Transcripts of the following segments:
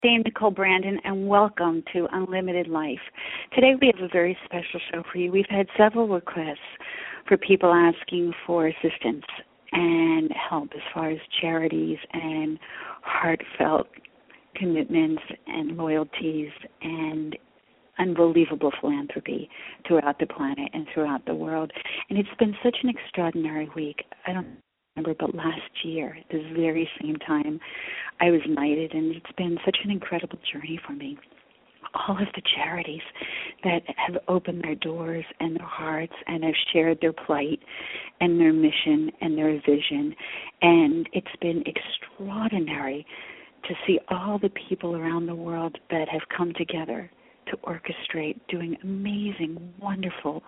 Dame Nicole Brandon, and welcome to Unlimited Life. Today we have a very special show for you. We've had several requests for people asking for assistance and help as far as charities and heartfelt commitments and loyalties and unbelievable philanthropy throughout the planet and throughout the world. And it's been such an extraordinary week. I don't remember, but last year, at this very same time, I was knighted, and it's been such an incredible journey for me. All of the charities that have opened their doors and their hearts and have shared their plight and their mission and their vision. And it's been extraordinary to see all the people around the world that have come together to orchestrate doing amazing, wonderful,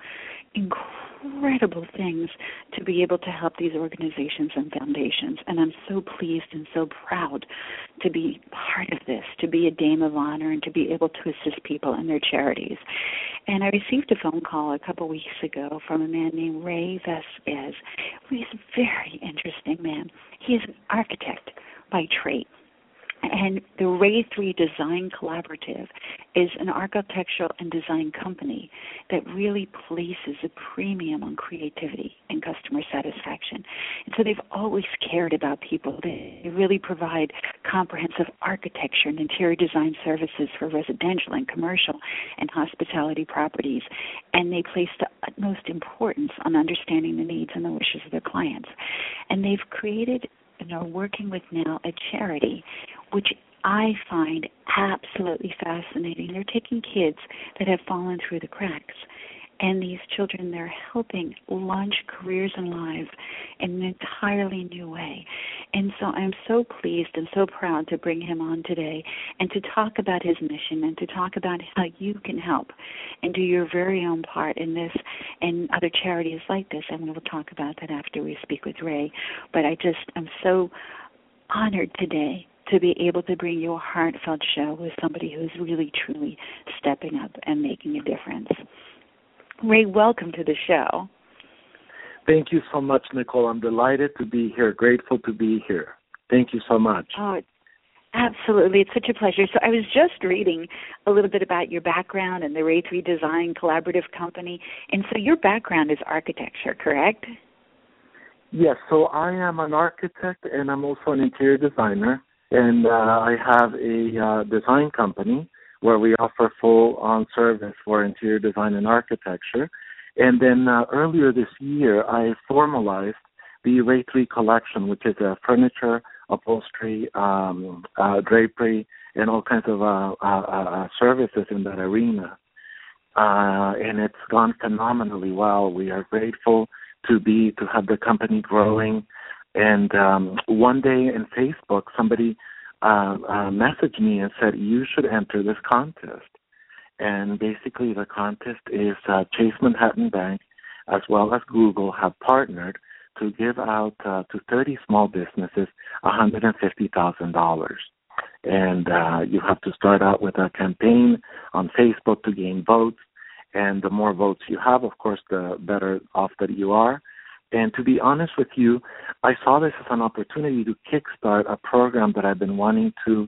incredible things to be able to help these organizations and foundations. And I'm so pleased and so proud to be part of this, to be a Dame of Honor and to be able to assist people in their charities. And I received a phone call a couple weeks ago from a man named Ray Vasquez. He's a very interesting man. He is an architect by trade. And the Ray 3 Design Collaborative is an architectural and design company that really places a premium on creativity and customer satisfaction. And so they've always cared about people. They really provide comprehensive architecture and interior design services for residential and commercial and hospitality properties. And they place the utmost importance on understanding the needs and the wishes of their clients. And they've created and are working with now a charity which I find absolutely fascinating. They're taking kids that have fallen through the cracks, and these children, they're helping launch careers and lives in an entirely new way. And so I'm so pleased and so proud to bring him on today and to talk about his mission and to talk about how you can help and do your very own part in this and other charities like this. And we'll talk about that after we speak with Ray. But I'm so honored today to be able to bring you a heartfelt show with somebody who's really, truly stepping up and making a difference. Ray, welcome to the show. Thank you so much, Nicole. I'm delighted to be here, grateful to be here. Thank you so much. Oh, absolutely. It's such a pleasure. So I was just reading a little bit about your background and the Ray 3 Design Collaborative Company. And so your background is architecture, correct? Yes, so I am an architect and I'm also an interior designer. And I have a design company where we offer full-on service for interior design and architecture. And then earlier this year, I formalized the Ray 3 collection, which is furniture, upholstery, drapery, and all kinds of services in that arena. And it's gone phenomenally well. We are grateful to have the company growing. And one day in Facebook, somebody messaged me and said, you should enter this contest. And basically the contest is Chase Manhattan Bank as well as Google have partnered to give out to 30 small businesses $150,000. And you have to start out with a campaign on Facebook to gain votes. And the more votes you have, of course, the better off that you are. And to be honest with you, I saw this as an opportunity to kickstart a program that I've been wanting to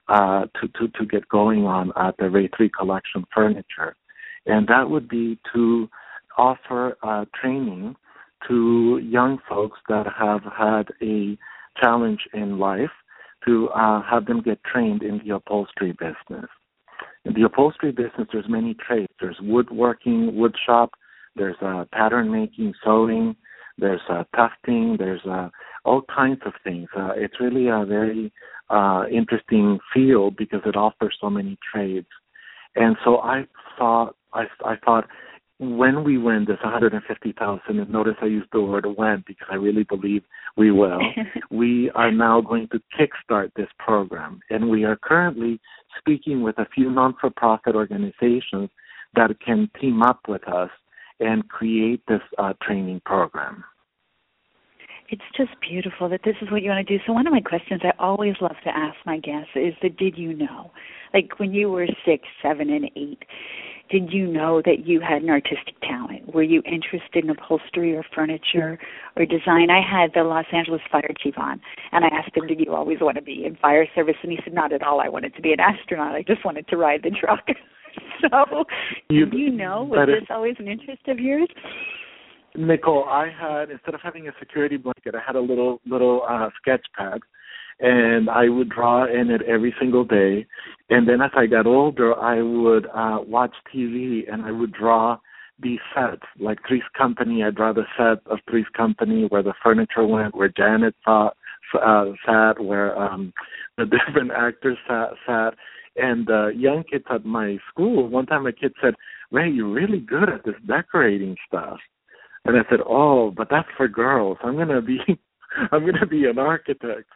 get going on at the Ray 3 Collection Furniture. And that would be to offer training to young folks that have had a challenge in life, to have them get trained in the upholstery business. In the upholstery business, there's many trades. There's woodworking, wood shop, there's pattern making, sewing, there's tufting, there's all kinds of things. It's really a very interesting field because it offers so many trades. And so I thought when we win this $150,000, and notice I used the word when because I really believe we will, we are now going to kickstart this program. And we are currently speaking with a few non-for-profit organizations that can team up with us and create this training program. It's just beautiful that this is what you want to do. So one of my questions I always love to ask my guests is the did you know? Like when you were 6, 7, and 8, did you know that you had an artistic talent? Were you interested in upholstery or furniture or design? I had the Los Angeles fire chief on, and I asked him, did you always want to be in fire service? And he said, not at all. I wanted to be an astronaut. I just wanted to ride the truck. So, did you know? Was this always an interest of yours? Nicole, I had, instead of having a security blanket, I had a little sketch pad, and I would draw in it every single day. And then as I got older, I would watch TV, and I would draw these sets, like Three's Company. I draw the set of Three's Company, where the furniture went, where Janet sat, where the different actors sat. And young kids at my school, one time a kid said, Ray, you're really good at this decorating stuff. And I said, oh, but that's for girls. I'm gonna be an architect.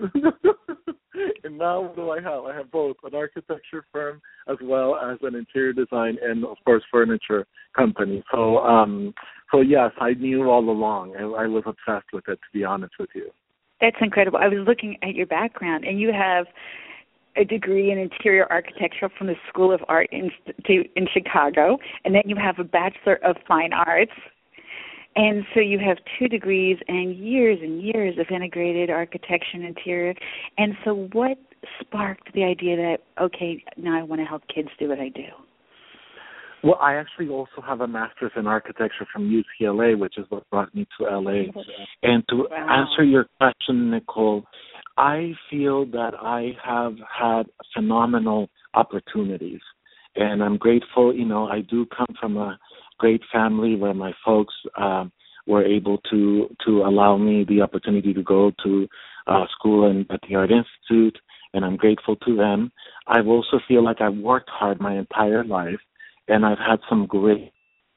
And now what do I have? I have both an architecture firm as well as an interior design and, of course, furniture company. So yes, I knew all along. I was obsessed with it, to be honest with you. That's incredible. I was looking at your background, and you have a degree in interior architecture from the School of Art in Chicago, and then you have a Bachelor of Fine Arts. And so you have 2 degrees and years of integrated architecture and interior. And so what sparked the idea that, okay, now I want to help kids do what I do? Well, I actually also have a master's in architecture from UCLA, which is what brought me to LA. And to answer your question, Nicole, I feel that I have had phenomenal opportunities. And I'm grateful, I do come from a great family where my folks were able to allow me the opportunity to go to school at the Art Institute, and I'm grateful to them. I also feel like I've worked hard my entire life, and I've had some great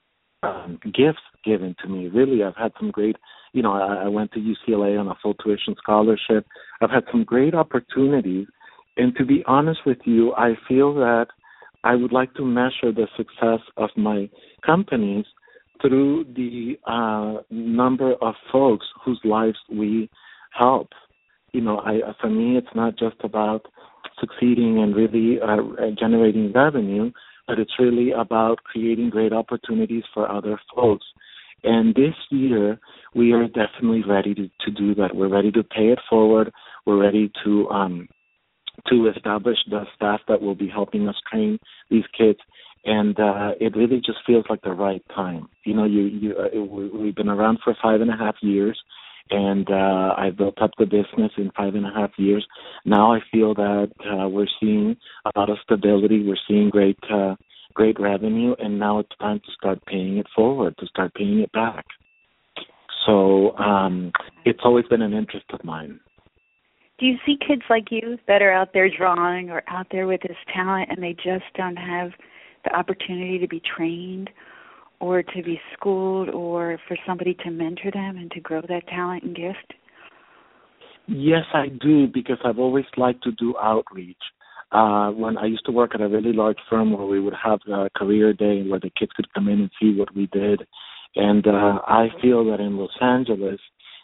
gifts given to me. Really, I've had some great, I went to UCLA on a full tuition scholarship. I've had some great opportunities, and to be honest with you, I feel that I would like to measure the success of my companies through the number of folks whose lives we help. For me, it's not just about succeeding and really generating revenue, but it's really about creating great opportunities for other folks. And this year, we are definitely ready to do that. We're ready to pay it forward. We're ready to establish the staff that will be helping us train these kids, and it really just feels like the right time. We've been around for 5.5 years, and I built up the business in 5.5 years. Now I feel that we're seeing a lot of stability. We're seeing great revenue, and now it's time to start paying it forward, to start paying it back. So it's always been an interest of mine. Do you see kids like you that are out there drawing or out there with this talent and they just don't have the opportunity to be trained or to be schooled or for somebody to mentor them and to grow that talent and gift? Yes, I do, because I've always liked to do outreach. When I used to work at a really large firm where we would have a career day where the kids could come in and see what we did. And I feel that in Los Angeles,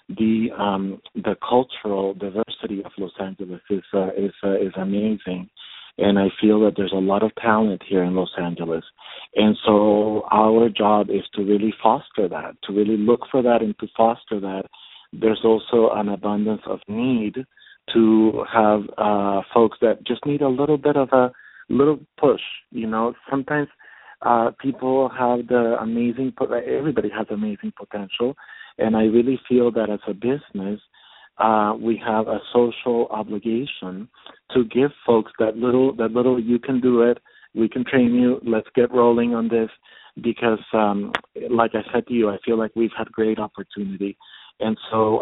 the cultural diversity of Los Angeles is amazing, and I feel that there's a lot of talent here in Los Angeles, and so our job is to really foster that, to really look for that and to foster that. There's also an abundance of need to have folks that just need a little bit of a little push. Sometimes people have everybody has amazing potential. And I really feel that as a business, we have a social obligation to give folks that little you can do it, we can train you, let's get rolling on this, because like I said to you, I feel like we've had great opportunity. And so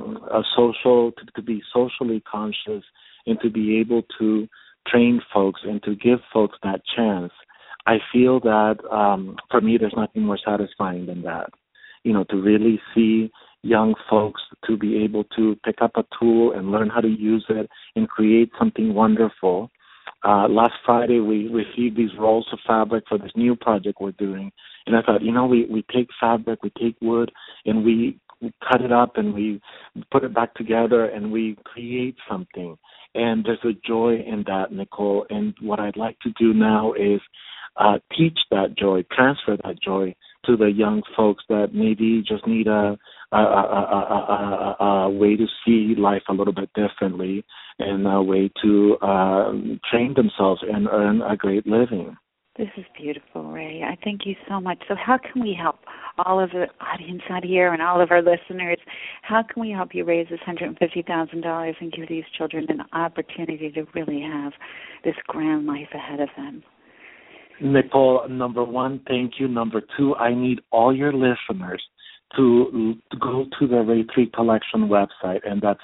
to be socially conscious and to be able to train folks and to give folks that chance, I feel that for me there's nothing more satisfying than that. To really see young folks to be able to pick up a tool and learn how to use it and create something wonderful. Last Friday, we received these rolls of fabric for this new project we're doing. And I thought, we take fabric, we take wood, and we cut it up and we put it back together and we create something. And there's a joy in that, Nicole. And what I'd like to do now is teach that joy, transfer that joy to the young folks that maybe just need a way to see life a little bit differently and a way to train themselves and earn a great living. This is beautiful, Ray. I thank you so much. So how can we help all of the audience out here and all of our listeners? How can we help you raise this $150,000 and give these children an opportunity to really have this grand life ahead of them? Nicole, number one, thank you. Number two, I need all your listeners to go to the Ray 3 Collection website, and that's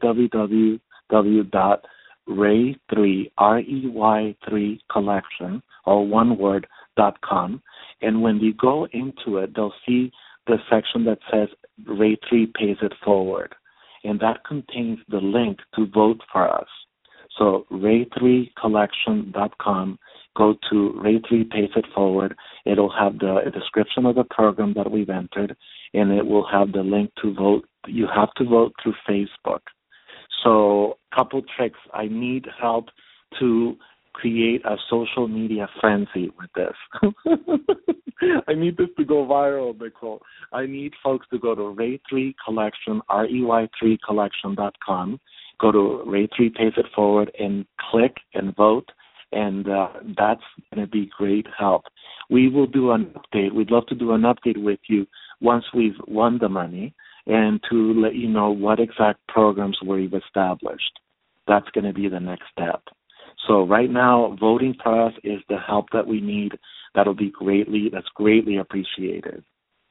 www.ray3, REY3 Collection, or one word, .com. And when you go into it, they'll see the section that says Ray 3 Pays It Forward, and that contains the link to vote for us. So ray3collection.com, go to Ray 3 Pays It Forward. It'll have the description of the program that we've entered, and it will have the link to vote. You have to vote through Facebook. So couple tricks. I need help to create a social media frenzy with this. I need this to go viral, Nicole. I need folks to go to Ray 3 Collection, REY3 Collection.com, go to Ray 3 Pays It Forward and click and vote, and that's going to be great help. We will do an update. We'd love to do an update with you once we've won the money and to let you know what exact programs we've established. That's going to be the next step. So right now, voting for us is the help that we need. That's greatly appreciated.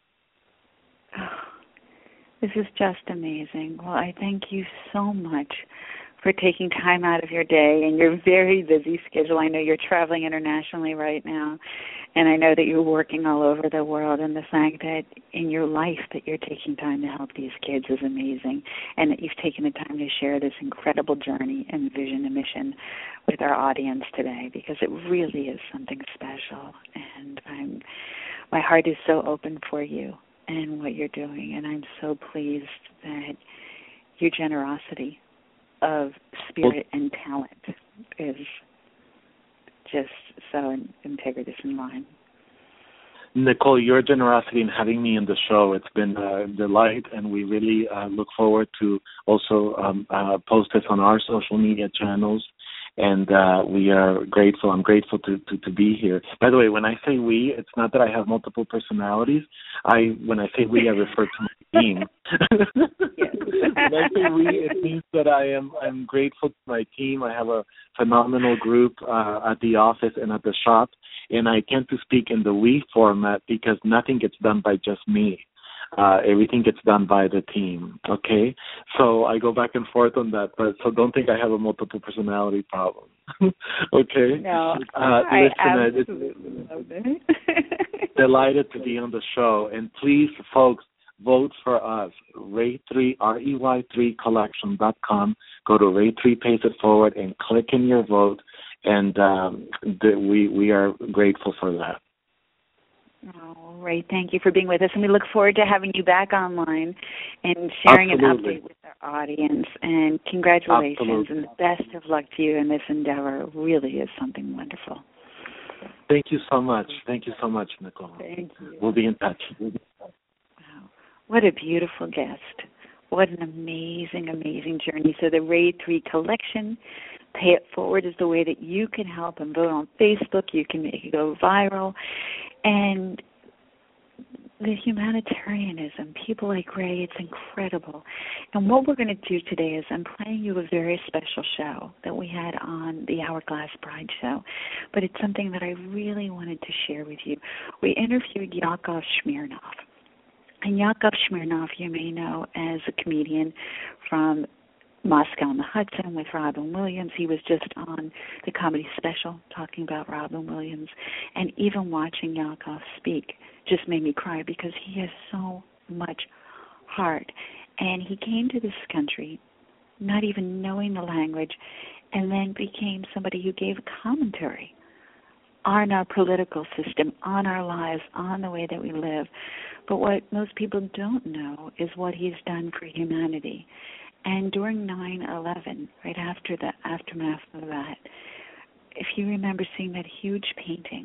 This is just amazing. Well, I thank you so much for taking time out of your day and your very busy schedule. I know you're traveling internationally right now, and I know that you're working all over the world, and the fact that in your life that you're taking time to help these kids is amazing, and that you've taken the time to share this incredible journey and vision and mission with our audience today, because it really is something special, and my heart is so open for you and what you're doing, and I'm so pleased that your generosity of spirit and talent is just so integrated in line. Nicole, your generosity in having me in the show, it's been a delight, and we really look forward to also post this on our social media channels, and we are grateful. I'm grateful to be here. By the way, when I say we, it's not that I have multiple personalities. When I say we, I refer to my team. When I say we, it means that I'm grateful to my team. I have a phenomenal group at the office and at the shop, and I tend to speak in the we format because nothing gets done by just me. Everything gets done by the team, okay? So I go back and forth on that, but so don't think I have a multiple personality problem, okay? No, I absolutely love it. Delighted to be on the show, and please, folks, vote for us, Ray3, REY3 Collection.com. Go to Ray 3 Pays It Forward and click in your vote, and we are grateful for that. Oh, Ray, thank you for being with us, and we look forward to having you back online and sharing Absolutely. an update with our audience. And congratulations, Absolutely. and the best of luck to you in this endeavor. It really is something wonderful. Thank you so much. Thank you so much, Nicole. Thank you. We'll be in touch. Wow. What a beautiful guest. What an amazing, amazing journey. So the Ray 3 Collection, Pay It Forward, is the way that you can help and vote on Facebook. You can make it go viral. And the humanitarianism, people like Ray, it's incredible. And what we're going to do today is I'm playing you a very special show that we had on the Hourglass Bride show, but it's something that I really wanted to share with you. We interviewed Yakov Smirnoff. And Yakov Smirnoff, you may know as a comedian from Moscow on the Hudson with Robin Williams. He was just on the comedy special talking about Robin Williams. And even watching Yakov speak just made me cry because he has so much heart. And he came to this country not even knowing the language, and then became somebody who gave commentary on our political system, on our lives, on the way that we live. But what most people don't know is what he's done for humanity. And during 9/11, right after the aftermath of that, if you remember seeing that huge painting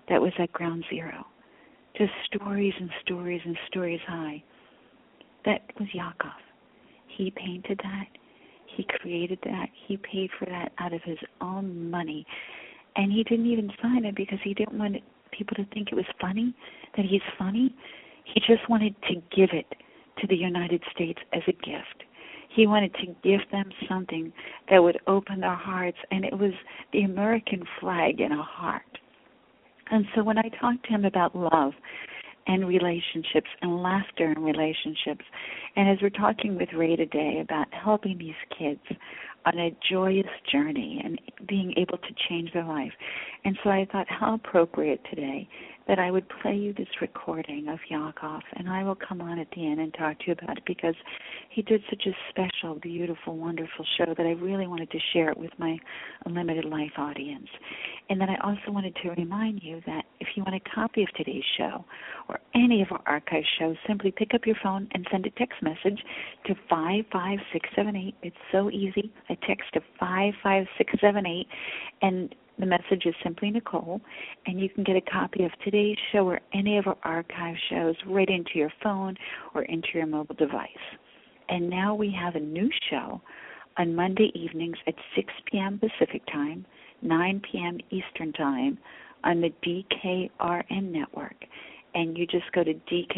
that was at ground zero. Just stories and stories and stories high. That was Yakov. He painted that. He created that. He paid for that out of his own money. And he didn't even sign it because he didn't want people to think it was funny, that he's funny. He just wanted to give it to the United States as a gift. He wanted to give them something that would open their hearts, and it was the American flag in a heart. And so when I talked to him about love and relationships and laughter in relationships, and as we're talking with Ray today about helping these kids on a joyous journey and being able to change their life. And so I thought how appropriate today that I would play you this recording of Yakov, and I will come on at the end and talk to you about it because he did such a special, beautiful, wonderful show that I really wanted to share it with my Unlimited Life audience. And then I also wanted to remind you that if you want a copy of today's show or any of our archive shows, simply pick up your phone and send a text message to 55678. It's so easy. A text to 55678, and the message is simply Nicole, and you can get a copy of today's show or any of our archive shows right into your phone or into your mobile device. And now we have a new show on Monday evenings at 6 p.m. Pacific Time, 9 p.m. Eastern Time on the DKRN network. And you just go to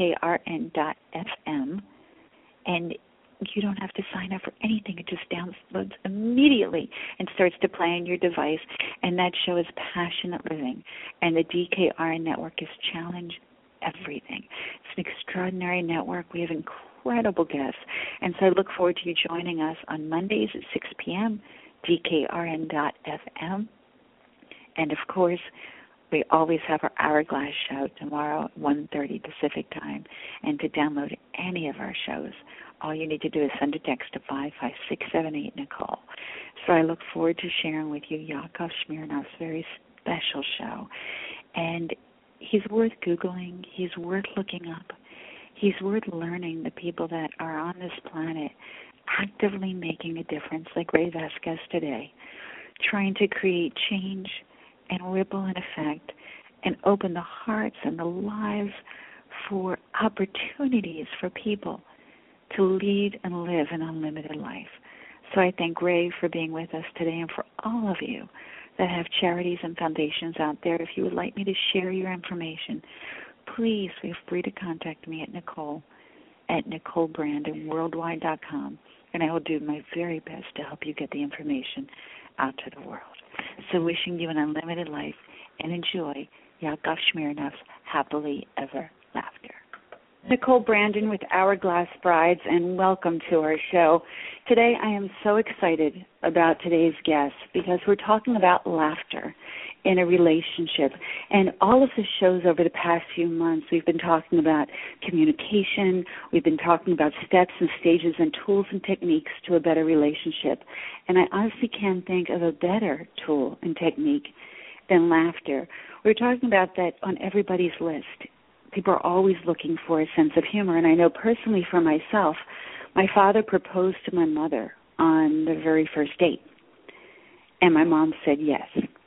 dkrn.fm, and you don't have to sign up for anything. It just downloads immediately and starts to play on your device. And that show is Passionate Living. And the DKRN network is Challenge Everything. It's an extraordinary network. We have incredible guests. And so I look forward to you joining us on Mondays at 6 p.m., dkrn.fm. And, of course, we always have our Hourglass show tomorrow at 1:30 Pacific Time. And to download any of our shows, all you need to do is send a text to 55678 Nicole. So I look forward to sharing with you Yakov Smirnoff's very special show. And he's worth Googling. He's worth looking up. He's worth learning the people that are on this planet actively making a difference, like Ray Vasquez today, trying to create change and ripple in effect and open the hearts and the lives for opportunities for people to lead and live an unlimited life. So I thank Ray for being with us today, and for all of you that have charities and foundations out there. If you would like me to share your information, please feel free to contact me at Nicole at NicoleBrandonWorldwide.com, and I will do my very best to help you get the information out to the world. So wishing you an unlimited life, and enjoy Yakov Smirnoff's Happily Ever Laughter. Nicole Brandon with Hourglass Brides, and welcome to our show. Today I am so excited about today's guest because we're talking about laughter in a relationship. And all of the shows over the past few months, we've been talking about communication, we've been talking about steps and stages and tools and techniques to a better relationship. And I honestly can't think of a better tool and technique than laughter. We're talking about that on everybody's list. People are always looking for a sense of humor. And I know personally for myself, my father proposed to my mother on the very first date. And my mom said yes.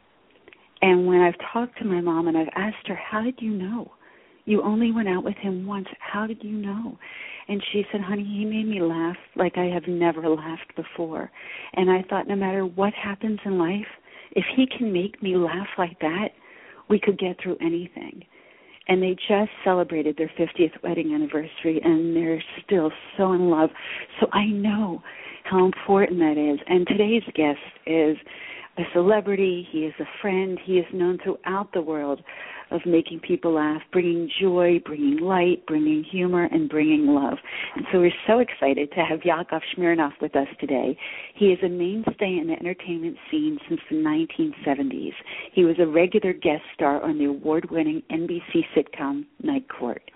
And when I've talked to my mom and I've asked her, how did you know? You only went out with him once. How did you know? And she said, honey, he made me laugh like I have never laughed before. And I thought no matter what happens in life, if he can make me laugh like that, we could get through anything. And they just celebrated their 50th wedding anniversary, and they're still so in love. So I know how important that is. And today's guest is a celebrity. He is a friend. He is known throughout the world of making people laugh, bringing joy, bringing light, bringing humor, and bringing love. And so we're so excited to have Yakov Smirnoff with us today. He is a mainstay in the entertainment scene since the 1970s. He was a regular guest star on the award-winning NBC sitcom Night Court.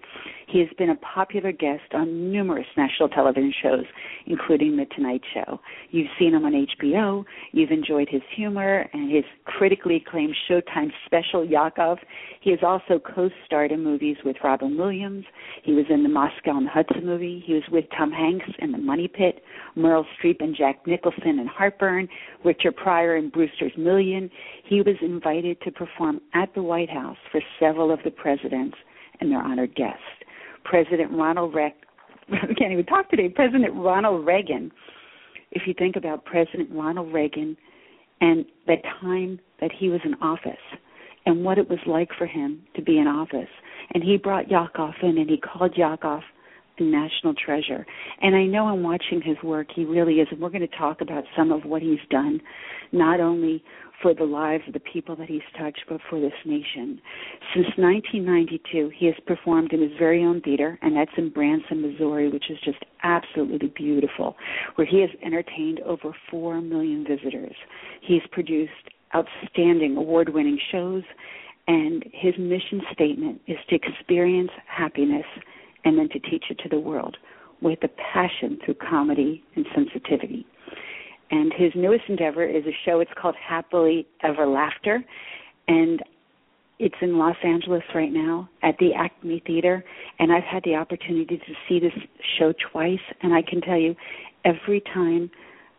He has been a popular guest on numerous national television shows, including The Tonight Show. You've seen him on HBO. You've enjoyed his humor and his critically acclaimed Showtime special, Yakov. He has also co-starred in movies with Robin Williams. He was in the Moscow on the Hudson movie. He was with Tom Hanks in The Money Pit, Meryl Streep and Jack Nicholson in Heartburn, Richard Pryor in Brewster's Million. He was invited to perform at the White House for several of the presidents and their honored guests. President Ronald I can't even talk today. President Ronald Reagan. If you think about President Ronald Reagan and the time that he was in office and what it was like for him to be in office, and he brought Yakov in and he called Yakov a national treasure. And I know in watching his work, he really is. And we're going to talk about some of what he's done, not only for the lives of the people that he's touched, but for this nation. Since 1992, he has performed in his very own theater, and that's in Branson, Missouri, which is just absolutely beautiful, where he has entertained over 4 million visitors. He's produced outstanding award-winning shows, and his mission statement is to experience happiness and then to teach it to the world with a passion through comedy and sensitivity. And his newest endeavor is a show. It's called Happily Ever Laughter, and it's in Los Angeles right now at the Acme Theater, and I've had the opportunity to see this show twice, and I can tell you, every time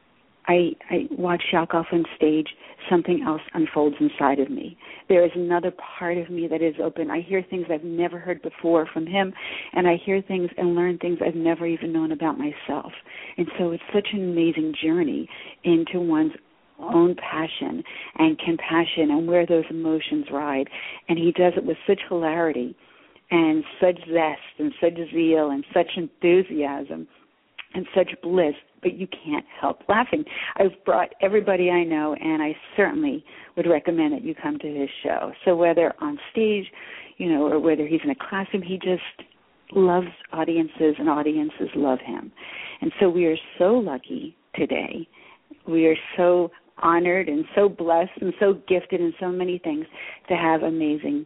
I watch Yakov on stage, something else unfolds inside of me. There is another part of me that is open. I hear things I've never heard before from him, and I hear things and learn things I've never even known about myself. And so it's such an amazing journey into one's own passion and compassion and where those emotions ride. And he does it with such hilarity and such zest and such zeal and such enthusiasm and such bliss, but you can't help laughing. I've brought everybody I know, and I certainly would recommend that you come to his show. So whether on stage, or whether he's in a classroom, he just loves audiences, and audiences love him. And so we are so lucky today. We are so honored and so blessed and so gifted in so many things to have this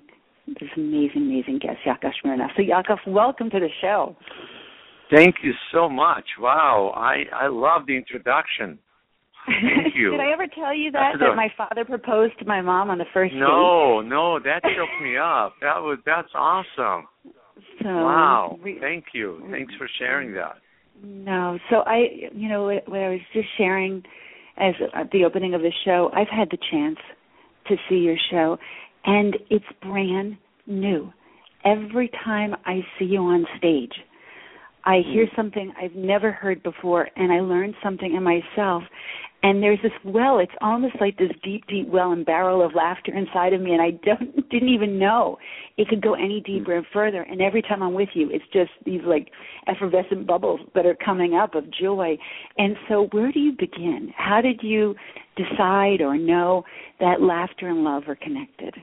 amazing guest, Yakov Smirnoff. So Yakov, welcome to the show. Thank you so much. Wow, I love the introduction. Thank you. Did I ever tell you that my father proposed to my mom on the first date? No, that shook me up. That's awesome. So, wow, thank you. Thanks for sharing that. No, so what I was just sharing as at the opening of the show, I've had the chance to see your show, and it's brand new. Every time I see you on stage, I hear something I've never heard before, and I learn something in myself. And there's this well, it's almost like this deep, deep well and barrel of laughter inside of me, and I didn't even know it could go any deeper and further. And every time I'm with you, it's just these like effervescent bubbles that are coming up of joy. And so where do you begin? How did you decide or know that laughter and love are connected?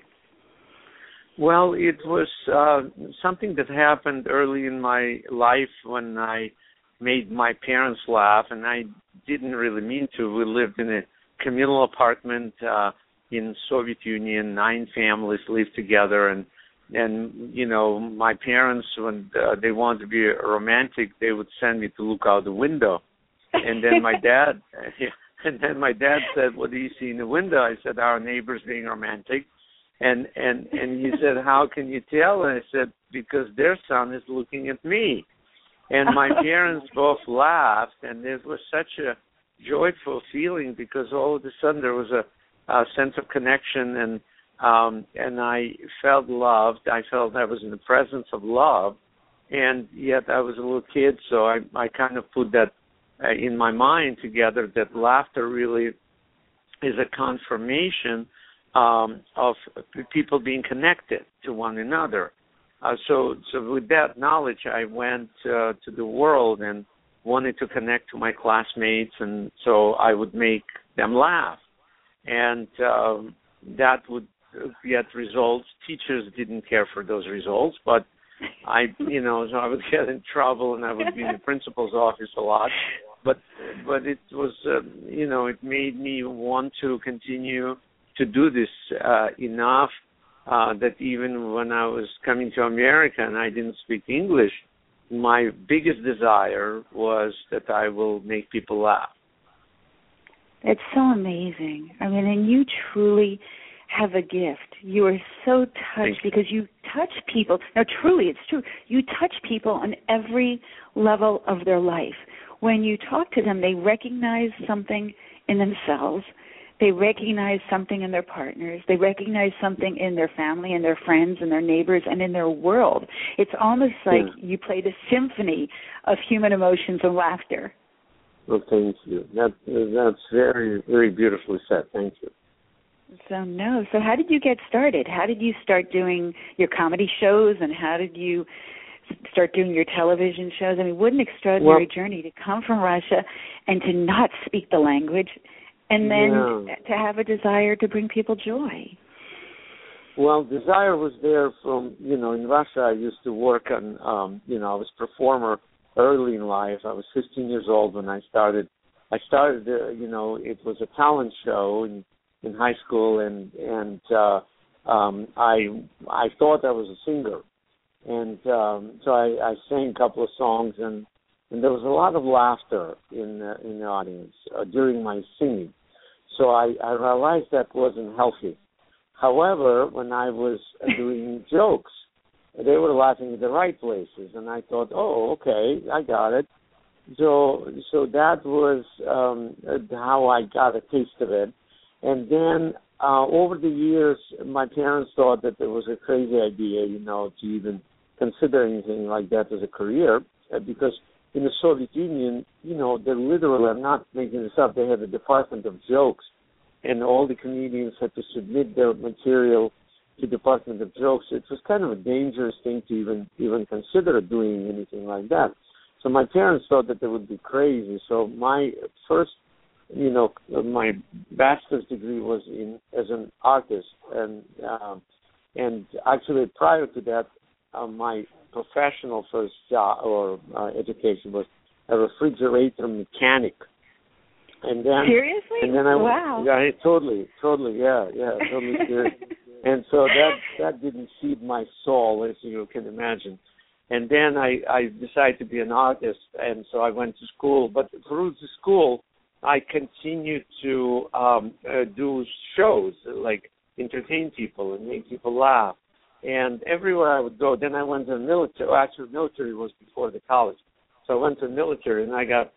Well, it was something that happened early in my life when I made my parents laugh, and I didn't really mean to. We lived in a communal apartment in Soviet Union. 9 families lived together, and my parents, when they wanted to be romantic, they would send me to look out the window, and then my dad said, "What do you see in the window?" I said, "Our neighbors being romantic." And he said, "How can you tell?" And I said, "Because their son is looking at me." And my parents both laughed, and it was such a joyful feeling because all of a sudden there was a sense of connection, and I felt loved. I felt I was in the presence of love, and yet I was a little kid, so I kind of put that in my mind together, that laughter really is a confirmation of people being connected to one another. So with that knowledge, I went to the world and wanted to connect to my classmates, and so I would make them laugh. And that would get results. Teachers didn't care for those results, but so I would get in trouble, and I would be in the principal's office a lot. But it was, it made me want to continue to do this enough that even when I was coming to America and I didn't speak English, my biggest desire was that I will make people laugh. It's so amazing. I mean, and you truly have a gift. You are so touched because you touch people. Now, truly, it's true. You touch people on every level of their life. When you talk to them, they recognize something in themselves. They recognize something in their partners. They recognize something in their family and their friends and their neighbors and in their world. It's almost like you played a symphony of human emotions and laughter. Well, thank you. That's very, very beautifully said. Thank you. So how did you get started? How did you start doing your comedy shows, and how did you start doing your television shows? I mean, what an extraordinary journey to come from Russia and to not speak the language, and then to have a desire to bring people joy. Well, desire was there from, in Russia I used to work on, I was a performer early in life. I was 15 years old when I started. It was a talent show in high school, and I thought I was a singer. And so I sang a couple of songs, and there was a lot of laughter in the audience during my singing. So I realized that wasn't healthy. However, when I was doing jokes, they were laughing at the right places, and I thought, oh, okay, I got it. So that was how I got a taste of it. And then over the years, my parents thought that it was a crazy idea, to even consider anything like that as a career, because in the Soviet Union, they literally, I'm not making this up, they had a department of jokes, and all the comedians had to submit their material to the department of jokes. It was kind of a dangerous thing to even consider doing anything like that. So my parents thought that they would be crazy. So my first, my bachelor's degree was as an artist, and actually prior to that, my professional first job or education was a refrigerator mechanic. And then seriously? And then totally, totally serious. And so that didn't feed my soul, as you can imagine. And then I decided to be an artist, and so I went to school. But through the school, I continued to do shows, like entertain people and make people laugh. And everywhere I would go, then I went to the military. Well, actually, the military was before the college. So I went to the military, and I got,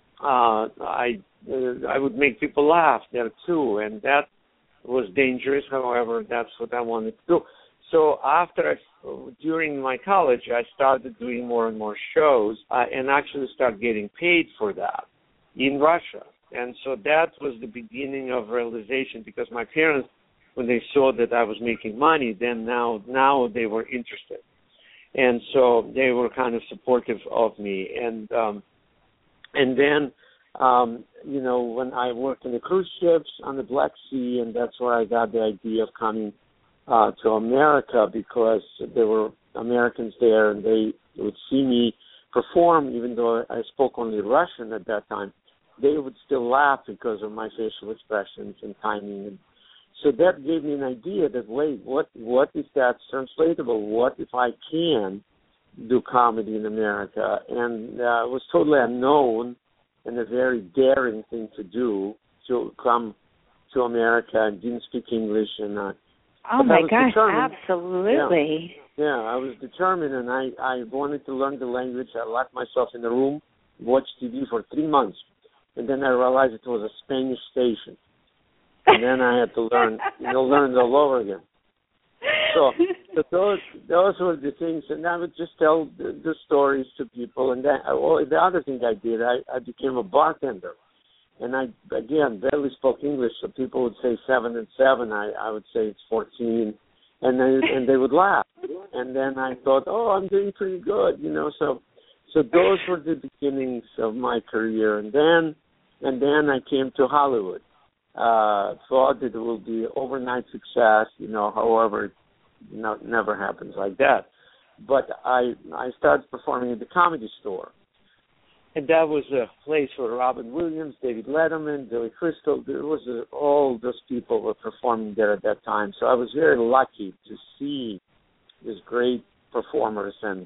I would make people laugh there too, and that was dangerous. However, that's what I wanted to do. So during my college, I started doing more and more shows, and actually started getting paid for that in Russia. And so that was the beginning of realization, because my parents, when they saw that I was making money, then now they were interested. And so they were kind of supportive of me. And then, when I worked in the cruise ships on the Black Sea, and that's where I got the idea of coming to America, because there were Americans there, and they would see me perform, even though I spoke only Russian at that time. They would still laugh because of my facial expressions and timing. And so that gave me an idea that, wait, what if that's translatable? What if I can do comedy in America? And it was totally unknown and a very daring thing to do, to come to America and didn't speak English. And oh, my gosh, absolutely. Yeah, I was determined, and I wanted to learn the language. I locked myself in a room, watched TV for 3 months. And then I realized it was a Spanish station. And then I had to learn it all over again. So those were the things, and I would just tell the stories to people. And then, the other thing I did, I became a bartender. And I, again, barely spoke English, so people would say 7 and 7. I would say it's 14. And they would laugh. And then I thought, I'm doing pretty good, So those were the beginnings of my career, and then I came to Hollywood. Thought that it will be overnight success, however, it never happens like that. But I started performing at the Comedy Store, And that was a place where Robin Williams, David Letterman, Billy Crystal, all those people were performing there at that time. So I was very lucky to see these great performers. And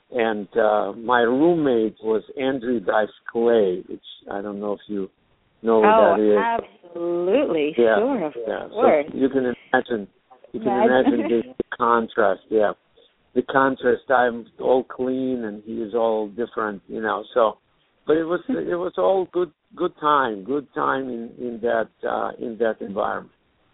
my roommate was Andrew Dice Clay, which I don't know if you know who that is. Oh, absolutely. Yeah. Sure, of So course. you can imagine the contrast, yeah. The contrast, I'm all clean and he is all different, so but it was all good time in that environment.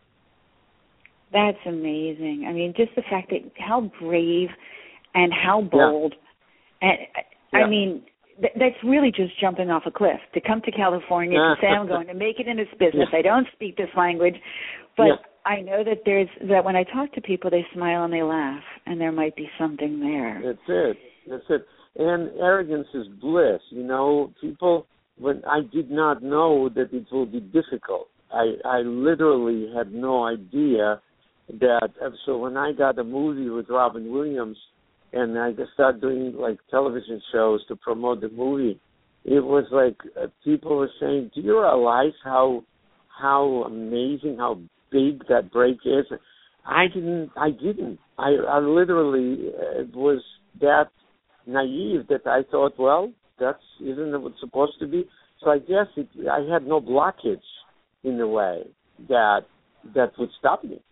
That's amazing. I mean, just the fact that how brave and how bold, and I mean, that's really just jumping off a cliff to come to California to say I'm going to make it in this business. I don't speak this language, but I know that when I talk to people, they smile and they laugh, and there might be something there. That's it. And arrogance is bliss. People, when I did not know that it will be difficult. I literally had no idea that. So when I got a movie with Robin Williams, and I just started doing like television shows to promote the movie, it was like people were saying, "Do you realize how amazing, how big that break is?" I didn't. I literally was that naive that I thought, well, isn't it what's supposed to be? So I guess I had no blockage in the way that would stop me.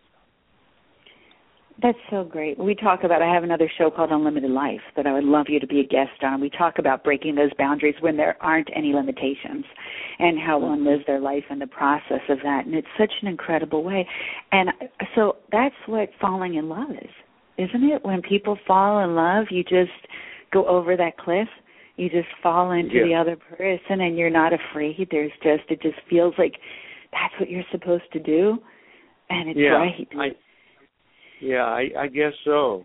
That's so great. I have another show called Unlimited Life that I would love you to be a guest on. We talk about breaking those boundaries when there aren't any limitations and how one lives their life in the process of that. And it's such an incredible way. And so that's what falling in love is, isn't it? When people fall in love, you just go over that cliff. You just fall into the other person and you're not afraid. It just feels like that's what you're supposed to do. And it's right. I guess so.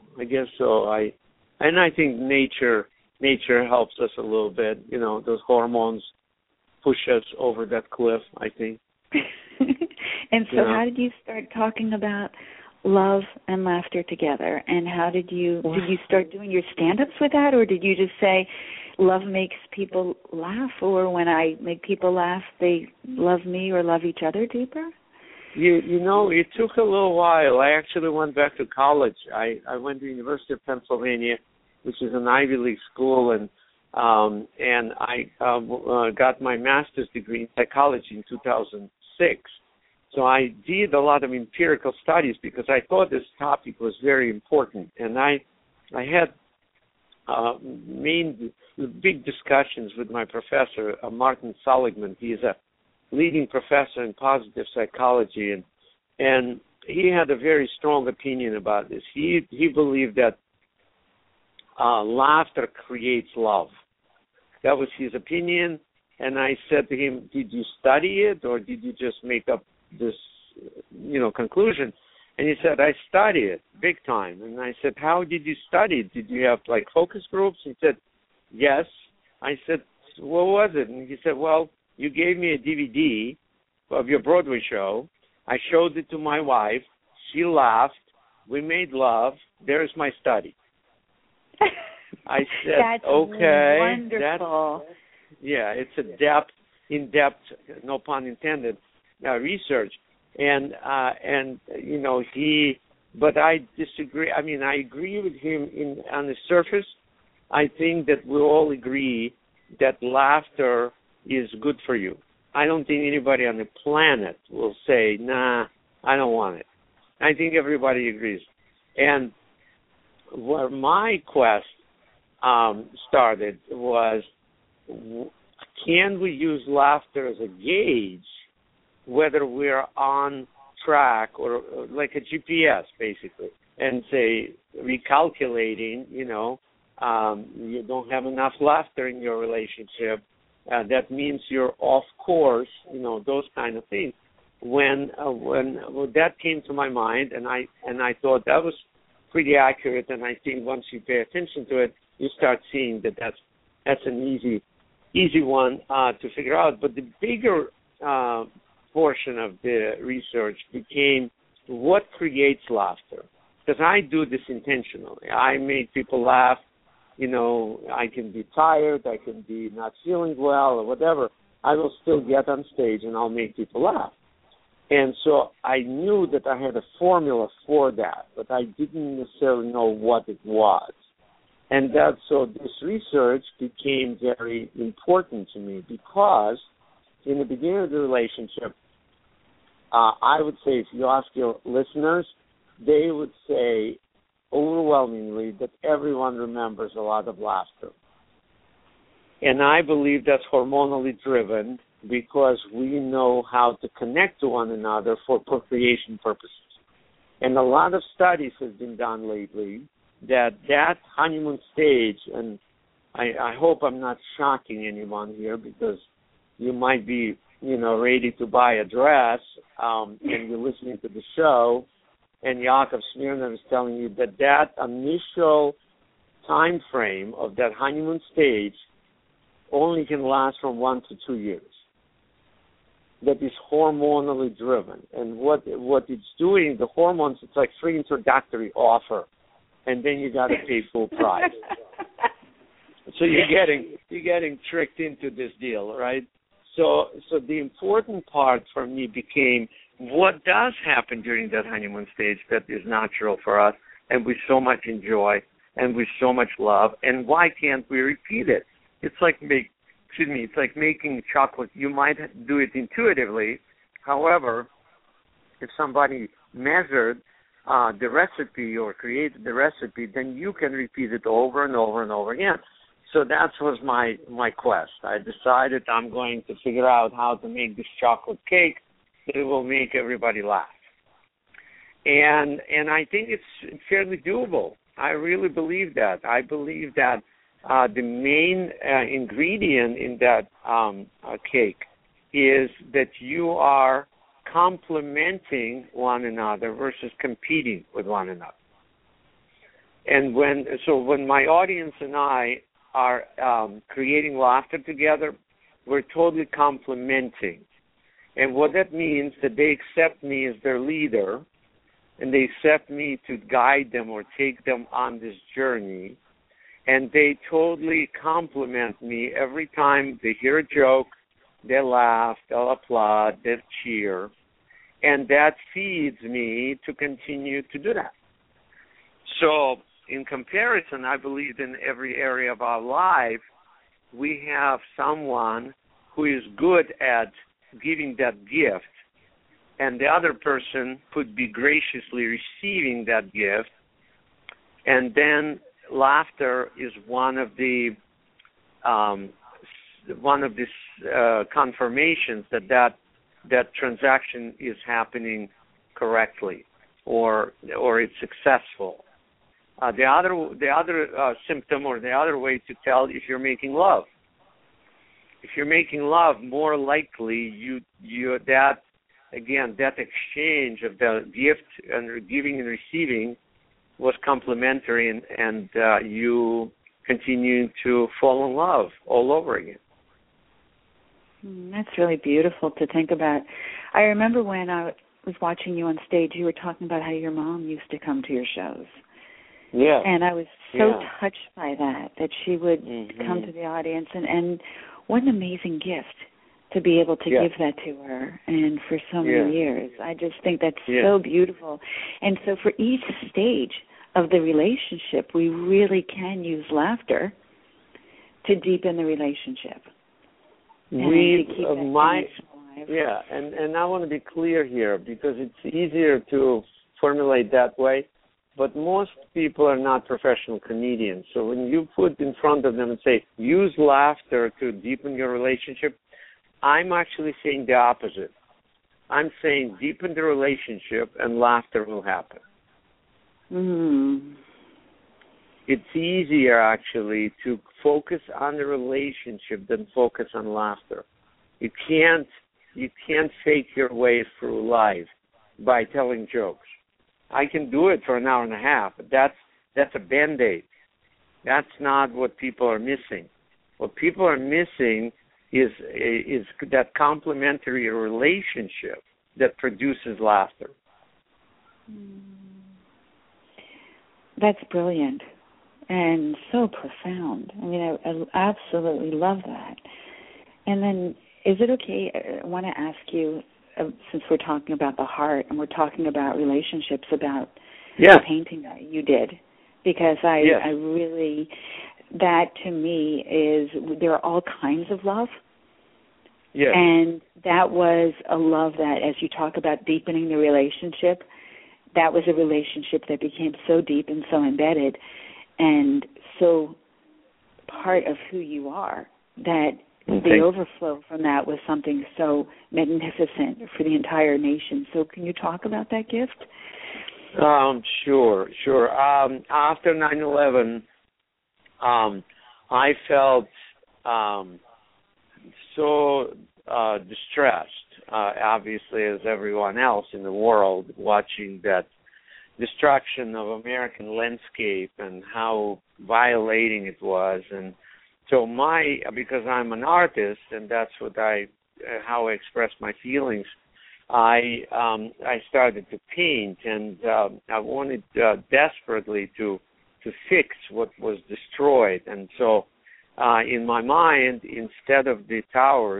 I think nature helps us a little bit. Those hormones push us over that cliff, I think. And so how did you start talking about love and laughter together? And how did you start doing your stand-ups with that? Or did you just say, love makes people laugh, or when I make people laugh, they love me or love each other deeper? It took a little while. I actually went back to college. I went to the University of Pennsylvania, which is an Ivy League school, and I got my master's degree in psychology in 2006. So I did a lot of empirical studies because I thought this topic was very important, and I had big discussions with my professor, Martin Seligman. He is a leading professor in positive psychology, and he had a very strong opinion about this. He believed that laughter creates love. That was his opinion, and I said to him, did you study it, or did you just make up this, conclusion? And he said, I study it big time. And I said, how did you study it? Did you have, focus groups? He said, yes. I said, what was it? And he said, well, you gave me a DVD of your Broadway show. I showed it to my wife. She laughed. We made love. There's my study. I said, that's okay. Wonderful. It's a in-depth, no pun intended, research. And but I disagree. I mean, I agree with him on the surface. I think that we all agree that laughter is good for you. I don't think anybody on the planet will say, nah, I don't want it. I think everybody agrees. And where my quest started was, can we use laughter as a gauge whether we're on track or like a GPS, basically, and say, recalculating, you don't have enough laughter in your relationship. That means you're off course, those kind of things. When that came to my mind, and I thought that was pretty accurate, and I think once you pay attention to it, you start seeing that's an easy one to figure out. But the bigger portion of the research became what creates laughter, because I do this intentionally. I make people laugh I can be tired, I can be not feeling well or whatever, I will still get on stage and I'll make people laugh. And so I knew that I had a formula for that, but I didn't necessarily know what it was. And so this research became very important to me because in the beginning of the relationship, I would say, if you ask your listeners, they would say overwhelmingly that everyone remembers a lot of laughter. And I believe that's hormonally driven because we know how to connect to one another for procreation purposes. And a lot of studies have been done lately that honeymoon stage, and I hope I'm not shocking anyone here because you might be, ready to buy a dress and you're listening to the show, and Yakov Smirnov is telling you that initial time frame of that honeymoon stage only can last from 1 to 2 years. That is hormonally driven. And what it's doing, the hormones, it's like free introductory offer, and then you got to pay full price. So you're getting tricked into this deal, right? So the important part for me became what does happen during that honeymoon stage that is natural for us and we so much enjoy and we so much love, and why can't we repeat it? It's like making chocolate. You might do it intuitively. However, if somebody measured the recipe or created the recipe, then you can repeat it over and over and over again. So that was my quest. I decided I'm going to figure out how to make this chocolate cake that will make everybody laugh. And I think it's fairly doable. I really believe that. I believe that the main ingredient in that cake is that you are complementing one another versus competing with one another. And when my audience and I are creating laughter together, we're totally complementing. And what that means that they accept me as their leader, and they accept me to guide them or take them on this journey, and they totally compliment me every time they hear a joke, they laugh, they'll applaud, they'll cheer, and that feeds me to continue to do that. So in comparison, I believe in every area of our life, we have someone who is good at giving that gift, and the other person could be graciously receiving that gift, and then laughter is one of the confirmations that transaction is happening correctly or it's successful. The other symptom or the other way to tell if you're making love. If you're making love, more likely that exchange of the gift and giving and receiving was complementary, and you continue to fall in love all over again. That's really beautiful to think about. I remember when I was watching you on stage, you were talking about how your mom used to come to your shows. Yeah. And I was so touched by that she would come to the audience, and what an amazing gift to be able to give that to her, and for so many years. I just think that's so beautiful. And so for each stage of the relationship, we really can use laughter to deepen the relationship. And I want to be clear here because it's easier to formulate that way, but most people are not professional comedians. So when you put in front of them and say, use laughter to deepen your relationship, I'm actually saying the opposite. I'm saying deepen the relationship and laughter will happen. Mm. It's easier actually to focus on the relationship than focus on laughter. You can't fake your way through life by telling jokes. I can do it for an hour and a half, but that's a Band-Aid. That's not what people are missing. What people are missing is that complementary relationship that produces laughter. That's brilliant. and so profound. I mean, I absolutely love that. And then, is it okay? I want to ask you, since we're talking about the heart and we're talking about relationships, about the painting that you did, because I really, that to me is, there are all kinds of love. Yes. And that was a love that, as you talk about deepening the relationship, that was a relationship that became so deep and so embedded and so part of who you are, that the overflow from that was something so magnificent for the entire nation. So can you talk about that gift? Sure. After 9/11, I felt so distressed, obviously, as everyone else in the world, watching that destruction of American landscape and how violating it was. And so because I'm an artist, and that's what how I express my feelings, I started to paint, and I wanted desperately to fix what was destroyed. And so in my mind, instead of the towers,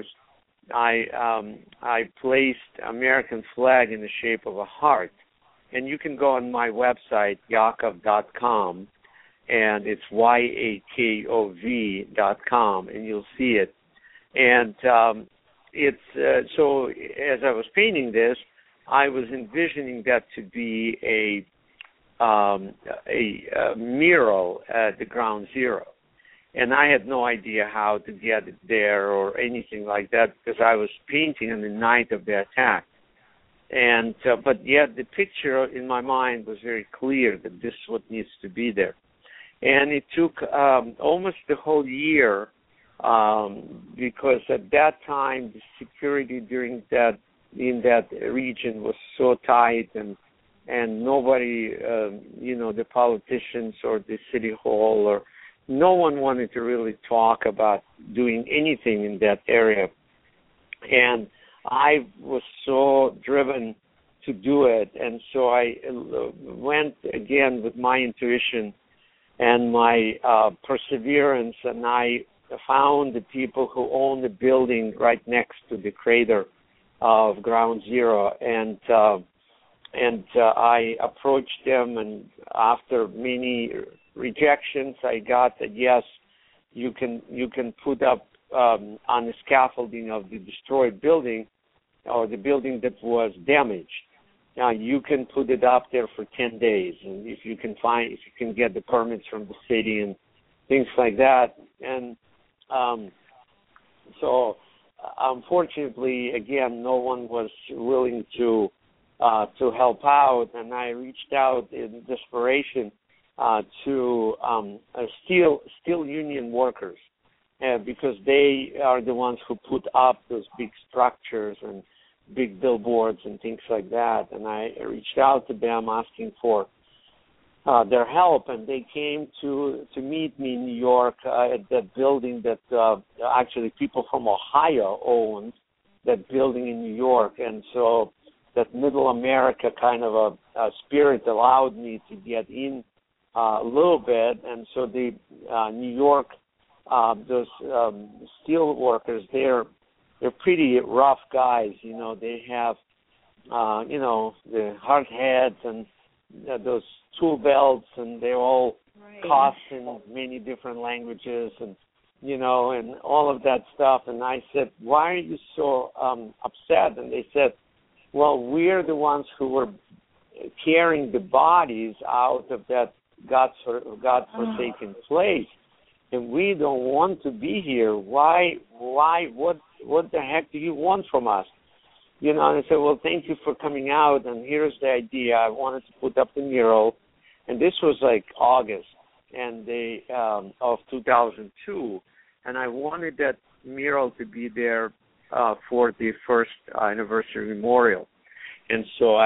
I placed American flag in the shape of a heart. And you can go on my website, Yakov.com, and it's YAKOV.com, and you'll see it. And it's so as I was painting this, I was envisioning that to be a mural at the Ground Zero. And I had no idea how to get it there or anything like that, because I was painting on the night of the attack. And but yet the picture in my mind was very clear that this is what needs to be there. And it took almost the whole year, because at that time the security in that region was so tight, and nobody, the politicians or the city hall, or no one wanted to really talk about doing anything in that area. And I was so driven to do it, and so I went again with my intuition and my perseverance, and I found the people who own the building right next to the crater of Ground Zero, and I approached them, and after many rejections, I got that yes, you can put up on the scaffolding of the destroyed building, or the building that was damaged. Now you can put it up there for 10 days, and if you can get the permits from the city and things like that. And so unfortunately, again, no one was willing to help out, and I reached out in desperation to steel union workers, because they are the ones who put up those big structures and big billboards and things like that. And I reached out to them asking for their help, and they came to meet me in New York at that building that actually people from Ohio owned, that building in New York. And so that middle America kind of a spirit allowed me to get in a little bit. And so the New York, those steel workers, they're pretty rough guys. They have the hard heads and those tool belts, and they're all cuss in many different languages, and and all of that stuff. And I said, why are you so upset? And they said, well, we're the ones who were carrying the bodies out of that God-forsaken place, and we don't want to be here. Why? What the heck do you want from us? And I said, well, thank you for coming out, and here's the idea. I wanted to put up the mural, and this was like August of 2002, and I wanted that mural to be there for the first anniversary memorial. And so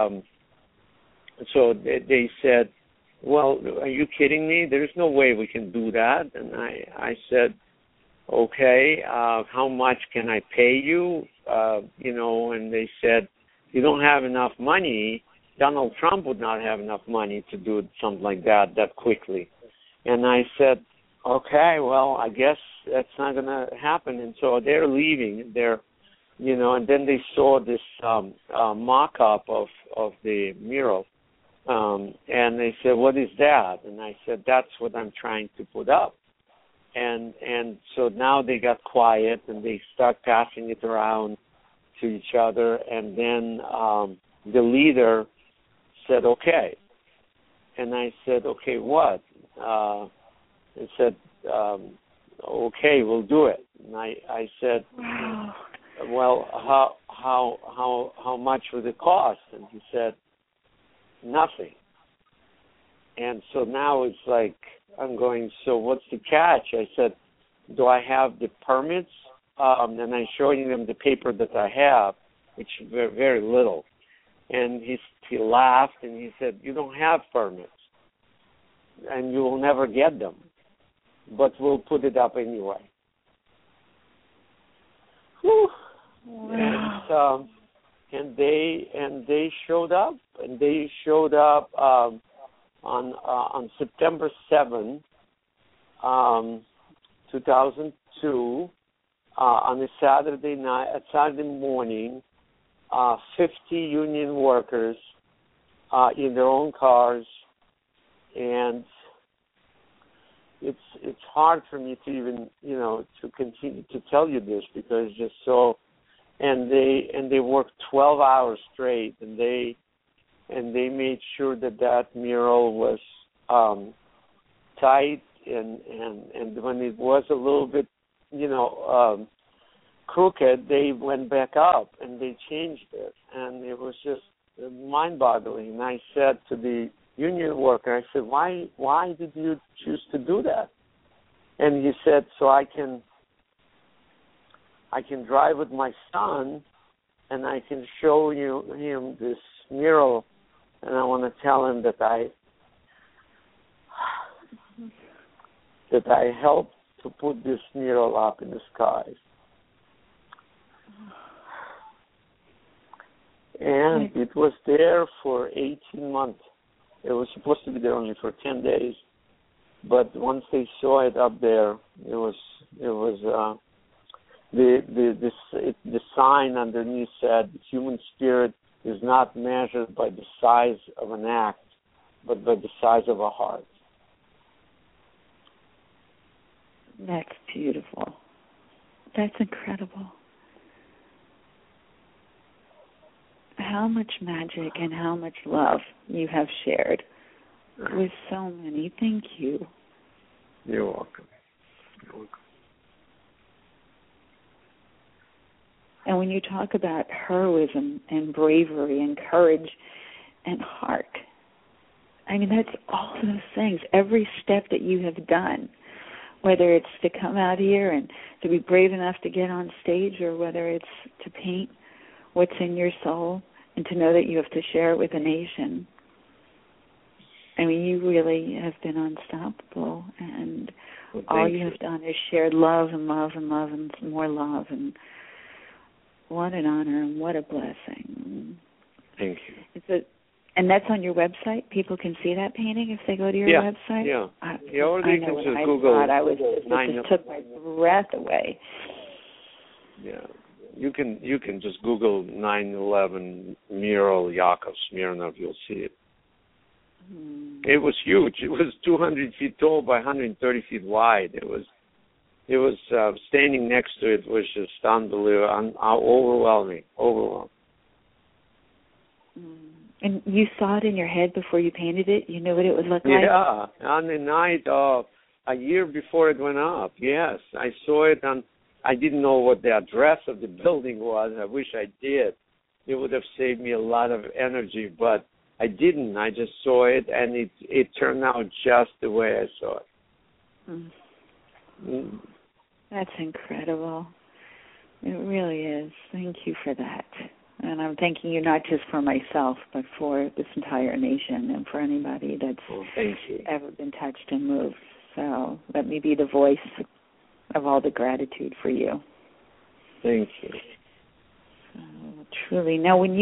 they said, well, are you kidding me? There's no way we can do that. And I said, okay, how much can I pay you? And they said, you don't have enough money. Donald Trump would not have enough money to do something like that quickly. And I said, okay, well, I guess that's not going to happen. And so they're leaving. And then they saw this mock-up of the mural. And they said, what is that? And I said, that's what I'm trying to put up. And so now they got quiet, and they start passing it around to each other. And then the leader said, okay. And I said, okay, what? He said, okay, we'll do it. And I said, wow. Well, how much would it cost? And he said, nothing. And so now it's like, I'm going, so what's the catch? I said, do I have the permits? And I'm showing them the paper that I have, which is very, very little. And he laughed, and he said, you don't have permits, and you will never get them, but we'll put it up anyway. Whew. Wow. And they showed up, on September 7, 2002, on a Saturday morning, 50 union workers in their own cars, and it's hard for me to even to continue to tell you this, because it's just so. And they worked 12 hours straight, and they made sure that mural was tight, and when it was a little bit crooked, they went back up and they changed it, and it was just mind-boggling. And I said to the union worker, I said, why did you choose to do that? And he said, so I can drive with my son, and I can show him this mural, and I want to tell him that I helped to put this mural up in the skies. And it was there for 18 months. It was supposed to be there only for 10 days, but once they saw it up there, it was the sign underneath said, human spirit is not measured by the size of an act, but by the size of a heart. That's beautiful. That's incredible. How much magic and how much love you have shared with so many. Thank you. You're welcome. And when you talk about heroism and bravery and courage and heart, I mean, that's all those things. Every step that you have done, whether it's to come out here and to be brave enough to get on stage, or whether it's to paint what's in your soul and to know that you have to share it with a nation. I mean, you really have been unstoppable, and all you have done is shared love and love and love and more love, and what an honor and what a blessing. Thank you. And that's on your website? People can see that painting if they go to your website? Yeah, or they can just Google. It just took my breath away. Yeah. You can just Google 9/11 mural Yakov Smirnoff. You'll see it. It was huge. It was 200 feet tall by 130 feet wide. It was standing next to it was just unbelievable, overwhelming. And you saw it in your head before you painted it? You knew what it would look like? Yeah, on the night of a year before it went up. Yes, I saw it on. I didn't know what the address of the building was. I wish I did. It would have saved me a lot of energy, but I didn't. I just saw it, and it turned out just the way I saw it. That's incredible. It really is. Thank you for that. And I'm thanking you not just for myself, but for this entire nation and for anybody that's ever been touched and moved. So let me be the voice of all the gratitude for you. Thank you. Truly. Now, when you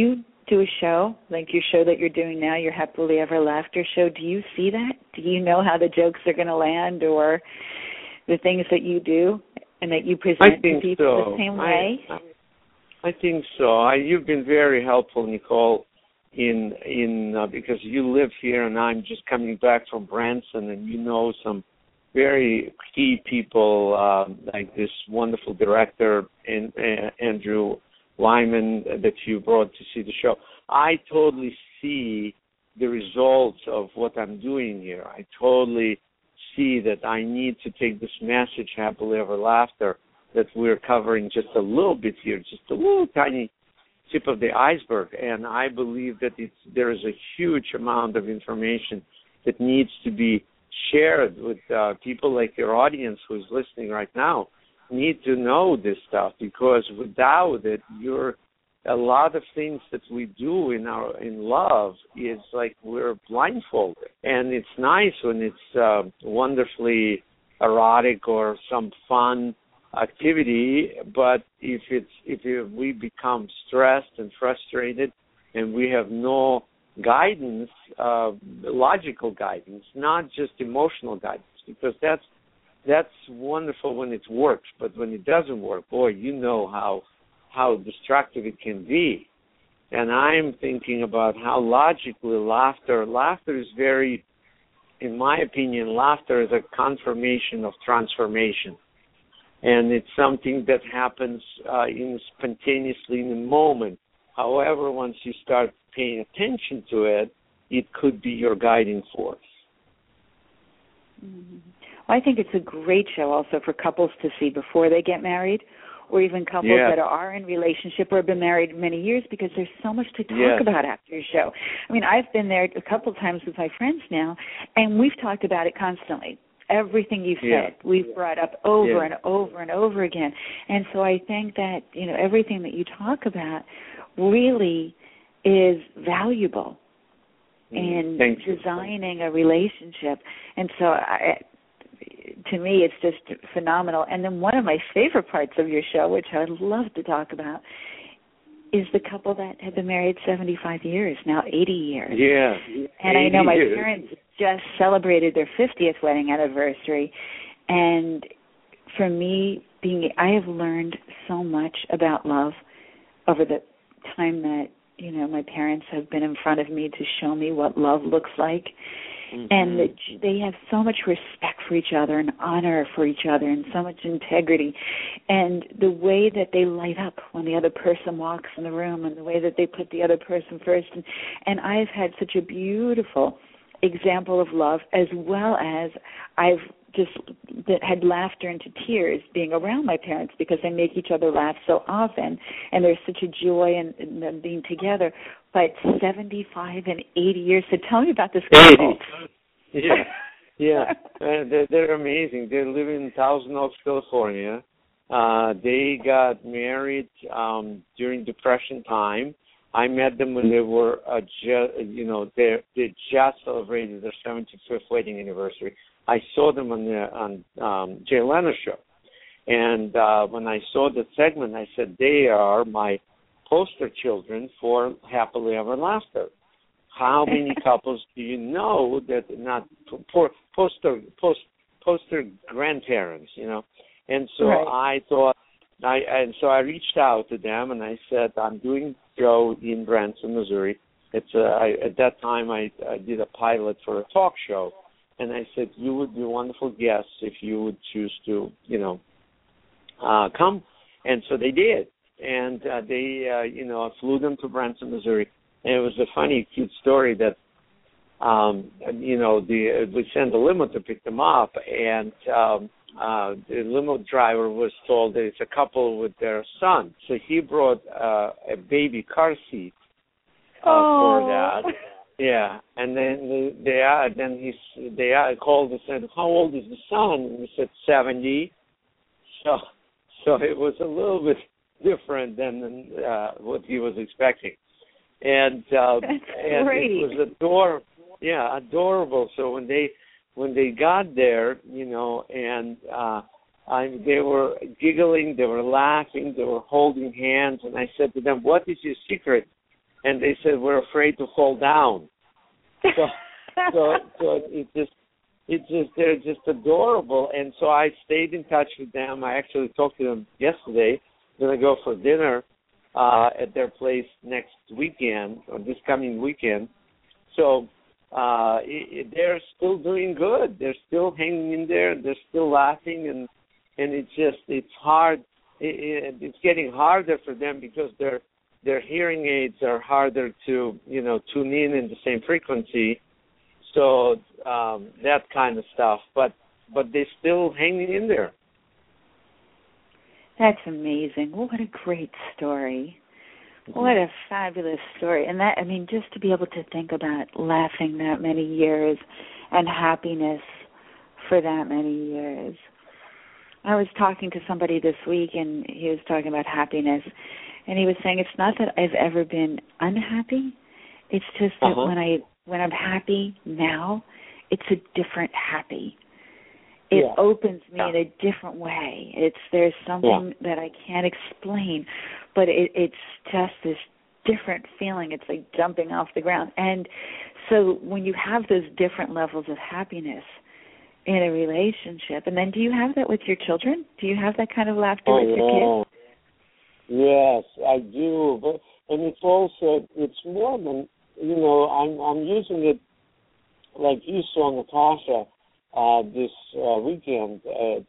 to a show, like your show that you're doing now, your Happily Ever Laughter show, do you see that? Do you know how the jokes are going to land or the things that you do and that you present to people the same way? I think so. You've been very helpful, Nicole, in because you live here and I'm just coming back from Branson, and you know some very key people like this wonderful director Andrew Wyman that you brought to see the show. I totally see the results of what I'm doing here. I totally see that I need to take this message, Happily Ever Laughter, that we're covering just a little bit here, just a little tiny tip of the iceberg. And I believe that there is a huge amount of information that needs to be shared with people like your audience who's listening right now. Need to know this stuff, because without it, a lot of things that we do in love is like we're blindfolded. And it's nice when it's wonderfully erotic or some fun activity, but if we become stressed and frustrated and we have no guidance, logical guidance, not just emotional guidance, because that's wonderful when it works, but when it doesn't work, boy, you know how destructive it can be. And I'm thinking about how logically laughter is very, in my opinion, laughter is a confirmation of transformation. And it's something that happens spontaneously in the moment. However, once you start paying attention to it, it could be your guiding force. Mm-hmm. Well, I think it's a great show also for couples to see before they get married, or even couples that are in relationship or have been married many years, because there's so much to talk about after your show. I mean, I've been there a couple of times with my friends now, and we've talked about it constantly. Everything you said, we've brought up over and over and over again. And so I think that, everything that you talk about really is valuable in designing a relationship. And so to me, it's just phenomenal. And then one of my favorite parts of your show, which I would love to talk about, is the couple that have been married 75 years, now 80 years. Yeah. And I know my parents just celebrated their 50th wedding anniversary. And for me, I have learned so much about love over the time that, my parents have been in front of me to show me what love looks like. Mm-hmm. And that they have so much respect for each other and honor for each other and so much integrity. And the way that they light up when the other person walks in the room and the way that they put the other person first. And I've had such a beautiful example of love, as well as I've just had laughter into tears being around my parents, because they make each other laugh so often, and there's such a joy in them being together. But 75 and 80 years. So tell me about this couple. They're amazing. They live in Thousand Oaks, California. They got married during Depression time. I met them when they were they just celebrated their 75th wedding anniversary. I saw them on Jay Leno show, and when I saw the segment, I said, they are my poster children for Happily Ever Laughter. How many couples do you know that not poster grandparents? And so I thought, I reached out to them and I said, I'm doing a show in Branson, Missouri. At that time I did a pilot for a talk show, and I said, you would be wonderful guests if you would choose to, come. And so they did. And they, I flew them to Branson, Missouri. And it was a funny, cute story that, we sent a limo to pick them up, and the limo driver was told that it's a couple with their son. So he brought a baby car seat for that. Yeah, and then they called and said, how old is the son? And he said 70. So it was a little bit different than what he was expecting, and great. It was adorable. So when they got there, and they were giggling, they were laughing, they were holding hands, and I said to them, "What is your secret and they said we're afraid to fall down. So they're just adorable, and so I stayed in touch with them. I actually talked to them yesterday. I'm gonna go for dinner at their place next weekend or this coming weekend. So they're still doing good. They're still hanging in there. They're still laughing, and it's hard. It's getting harder for them because their hearing aids are harder to tune in the same frequency. So that kind of stuff, but they're still hanging in there. That's amazing. Well, what a great story. Mm-hmm. What a fabulous story. And that, I mean, just to be able to think about laughing that many years and happiness for that many years. I was talking to somebody this week, and he was talking about happiness, and he was saying it's not that I've ever been unhappy. It's just that when I'm happy now, it's a different happy. It opens me in a different way. There's something that I can't explain, but it's just this different feeling. It's like jumping off the ground. And so when you have those different levels of happiness in a relationship, and then do you have that with your children? Do you have that kind of laughter with your kids? Yes, I do. And it's more than, I'm using it like you saw Natasha this weekend at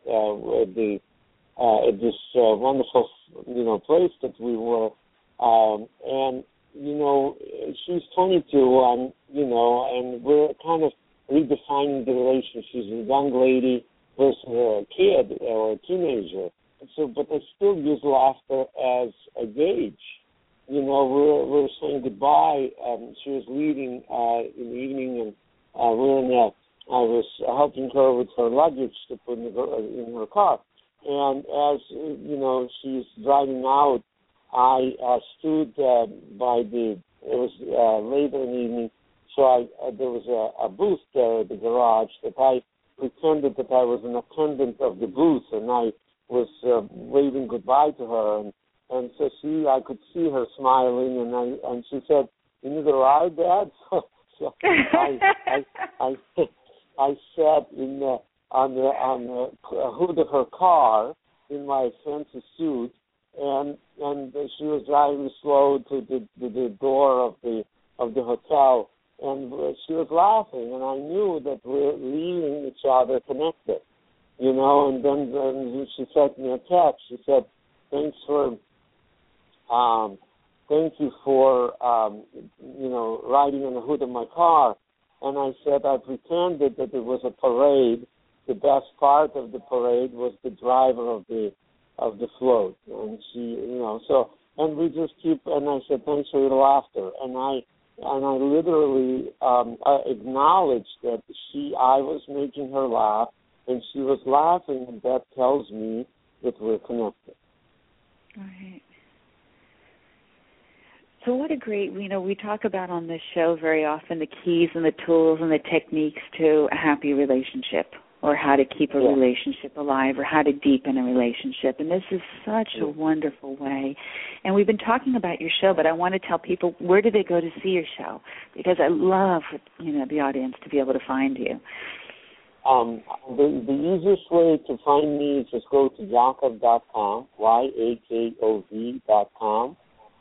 this wonderful, place that we were. And, she's 22, and we're kind of redefining the relationship. She's a young lady versus a kid or a teenager. So, but I still use laughter as a gauge. We're saying goodbye. She was leaving in the evening, and I was helping her with her luggage to put in her car. And as she's driving out, I stood by it was later in the evening, so there was a booth there at the garage that I pretended that I was an attendant of the booth, and I was waving goodbye to her, and so I could see her smiling, and she said, "You need a ride, Dad?" So I sat on the hood of her car in my fancy suit, and she was driving slow to the door of the hotel, and she was laughing, and I knew that we're leaving each other connected, and then she sent me a text. She said, thank you for riding on the hood of my car. And I said I pretended that it was a parade. The best part of the parade was the driver of the float, and she, and we just keep. And I said, thanks for your laughter. And I literally acknowledged that I was making her laugh, and she was laughing, and that tells me that we're connected. Right. So what a great, we talk about on this show very often the keys and the tools and the techniques to a happy relationship, or how to keep a relationship alive, or how to deepen a relationship. And this is such a wonderful way. And we've been talking about your show, but I want to tell people, where do they go to see your show? Because I love, the audience to be able to find you. The easiest way to find me is just go to Yakov.com, YAKOV.com.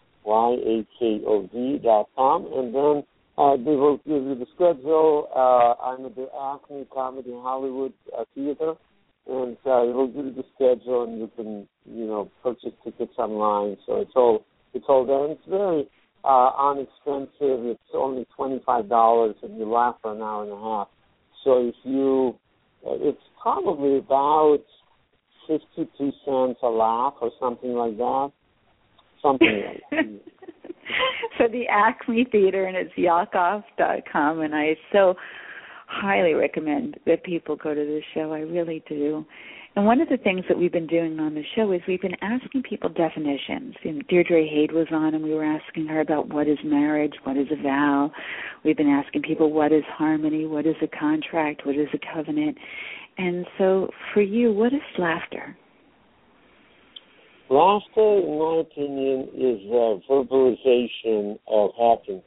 YAKOV.com, and then they will give you the schedule. I'm at the Acme Comedy Hollywood Theater, and it will give you the schedule, and you can, purchase tickets online. So it's all there. And it's very inexpensive. It's only $25, and you laugh for an hour and a half. So it's probably about 52 cents a laugh or something like that. Something like that. So the Acme Theater, and it's Yakov.com, and I so highly recommend that people go to this show. I really do. And one of the things that we've been doing on the show is we've been asking people definitions. Deirdre Hade was on, and we were asking her about what is marriage, what is a vow. We've been asking people what is harmony, what is a contract, what is a covenant. And so for you, what is laughter? Laughter, in my opinion, is a verbalization of happiness.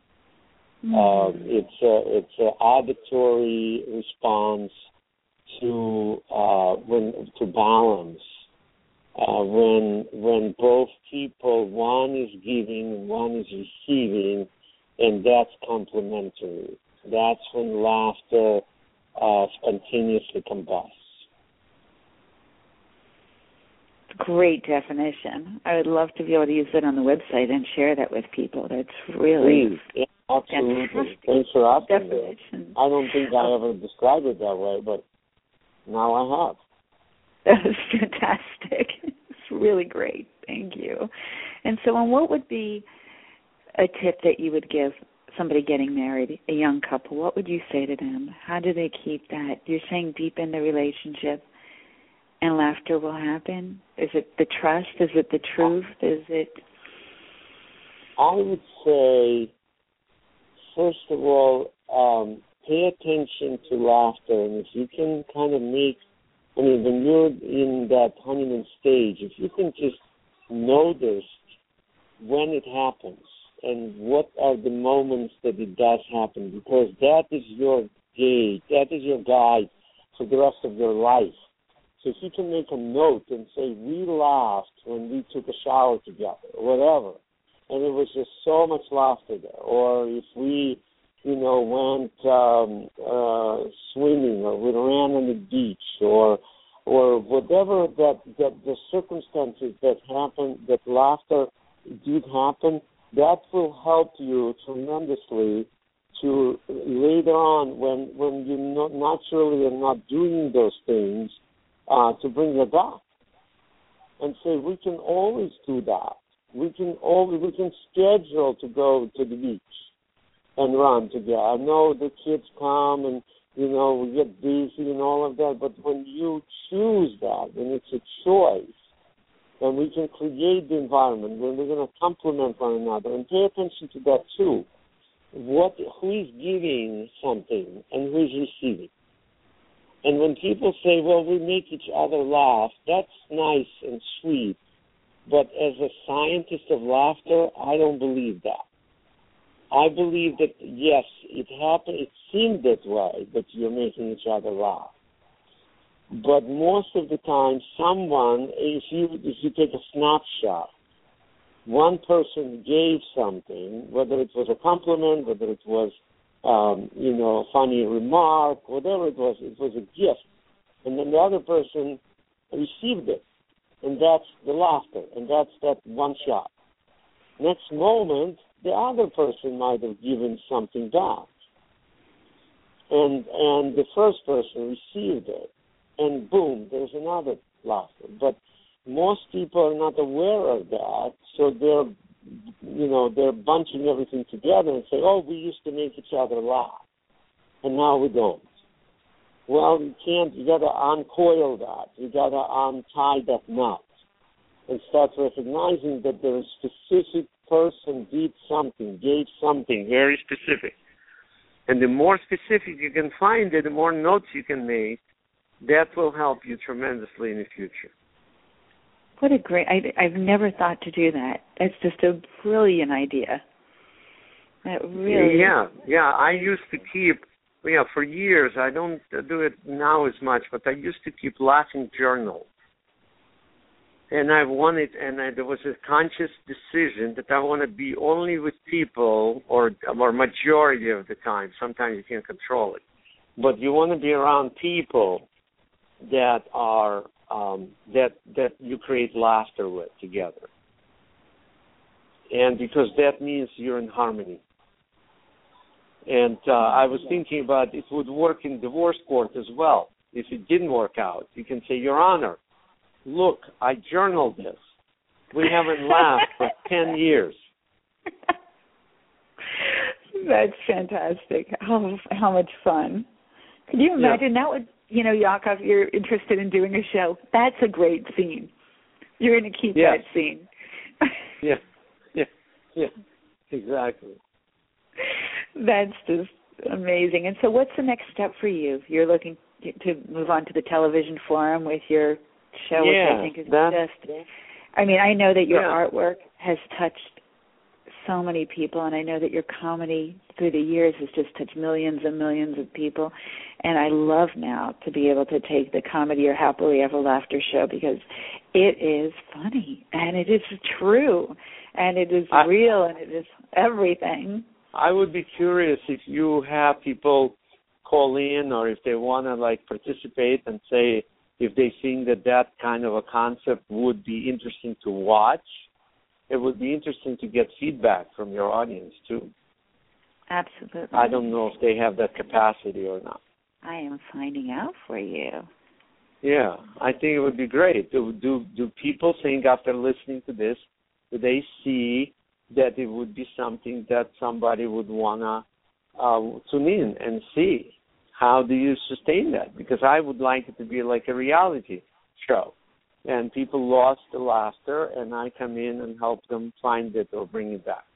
It's an auditory response to balance. When both people, one is giving and one is receiving, and that's complementary. That's when laughter spontaneously combusts. Great definition. I would love to be able to use that on the website and share that with people. That's really absolutely. fantastic. Thanks for asking. Definition. I don't think I ever described it that way, but now I have. That was fantastic. It's really great. Thank you. And so, what would be a tip that you would give somebody getting married, a young couple? What would you say to them? How do they keep that? You're saying deepen the relationship and laughter will happen? Is it the trust? Is it the truth? Is it? I would say, first of all, pay attention to laughter. And if you can kind of when you're in that honeymoon stage, if you can just notice when it happens and what are the moments that it does happen, because that is your gauge, that is your guide for the rest of your life. So if you can make a note and say, we laughed when we took a shower together, or whatever, and it was just so much laughter there. Or if we, went swimming, or we ran on the beach, or whatever that the circumstances that happened, that laughter did happen, that will help you tremendously to later on when you naturally are not doing those things, to bring it back and say we can always do that. We can schedule to go to the beach and run together. I know the kids come and we get busy and all of that, but when you choose that, when it's a choice, then we can create the environment when we're going to complement one another and pay attention to that too. Who is giving something and who is receiving? And when people say, well, we make each other laugh, that's nice and sweet. But as a scientist of laughter, I don't believe that. I believe that, yes, it happened, it seemed that way, that you're making each other laugh. But most of the time, someone, if you take a snapshot, one person gave something, whether it was a compliment, whether it was funny remark, whatever it was a gift. And then the other person received it. And that's the laughter. And that's that one shot. Next moment, the other person might have given something back. And the first person received it. And boom, there's another laughter. But most people are not aware of that, so they're bunching everything together and say, oh, we used to make each other laugh, and now we don't. Well, you got to uncoil that. You got to untie that knot and start recognizing that there is a specific person did something, gave something very specific. And the more specific you can find it, the more notes you can make, that will help you tremendously in the future. What a great, I've never thought to do that. That's just a brilliant idea. That really. Yeah. I used to keep, for years, I don't do it now as much, but I used to keep laughing journals. And there was a conscious decision that I want to be only with people, or majority of the time. Sometimes you can't control it. But you want to be around people that are that you create laughter with together. And because that means you're in harmony. And I was thinking about it would work in divorce court as well. If it didn't work out, you can say, Your Honor, look, I journaled this. We haven't laughed for 10 years. That's fantastic. How much fun. Could you imagine that would, Yakov, you're interested in doing a show. That's a great scene. You're going to keep that scene. Yeah, exactly. That's just amazing. And so what's the next step for you? You're looking to move on to the television forum with your show, which I think is just I mean, I know that your Yeah. artwork has touched so many people, and I know that your comedy through the years has just touched millions and millions of people. And I love now to be able to take the comedy or Happily Ever After show, because it is funny and it is true and it is real and it is everything. I would be curious if you have people call in, or if they want to like participate and say if they think that kind of a concept would be interesting to watch. It would be interesting to get feedback from your audience too. Absolutely. I don't know if they have that capacity or not. I am finding out for you. Yeah, I think it would be great. Do people think after listening to this, do they see that it would be something that somebody would want to tune in and see? How do you sustain that? Because I would like it to be like a reality show. And people lost the laughter, and I come in and help them find it or bring it back.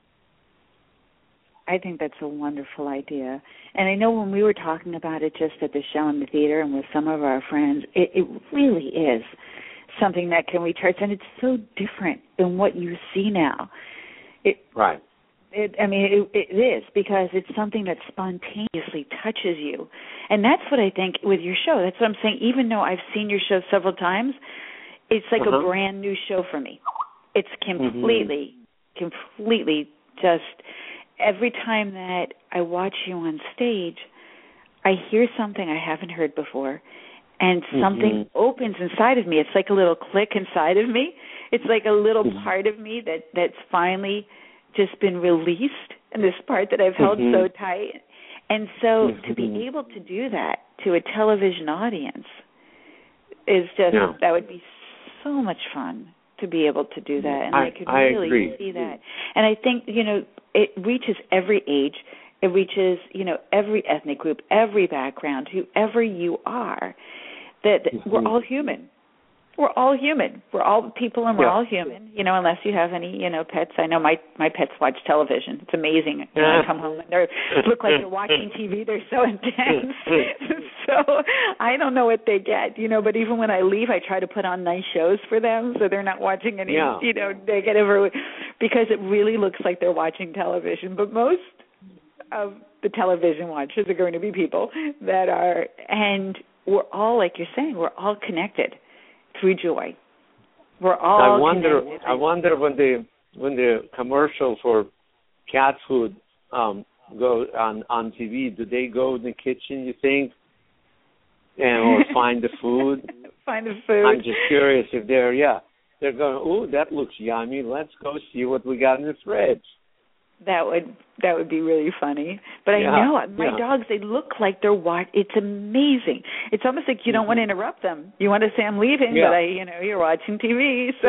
I think that's a wonderful idea. And I know when we were talking about it just at the show in the theater and with some of our friends, it really is something that can reach hearts, and it's so different than what you see now. Right. It is, because it's something that spontaneously touches you. And that's what I think with your show. That's what I'm saying. Even though I've seen your show several times, it's like a brand new show for me. It's completely just, every time that I watch you on stage, I hear something I haven't heard before, and something opens inside of me. It's like a little click inside of me. It's like a little part of me that's finally just been released, and this part that I've held so tight. And so to be able to do that to a television audience is just, that would be so much fun to be able to do that. And I could really agree. see that. And I think, it reaches every age. It reaches, every ethnic group, every background, whoever you are, that we're all human. We're all human. We're all people, and we're all human, unless you have any, pets. I know my pets watch television. It's amazing. I come home and they look like they're watching TV. They're so intense. So I don't know what they get, but even when I leave, I try to put on nice shows for them so they're not watching any, negative, because it really looks like they're watching television. But most of the television watchers are going to be people that are, and we're all, like you're saying, we're all connected through joy. We're all connected. I wonder when the commercial for cat food go on TV, do they go in the kitchen, you think, or find the food? Find the food. I'm just curious if they're going, oh, that looks yummy. Let's go see what we got in the fridge. That would be really funny. But I know my dogs, they look like they're watching. It's amazing. It's almost like you don't want to interrupt them. You want to say I'm leaving, but you're watching TV. So.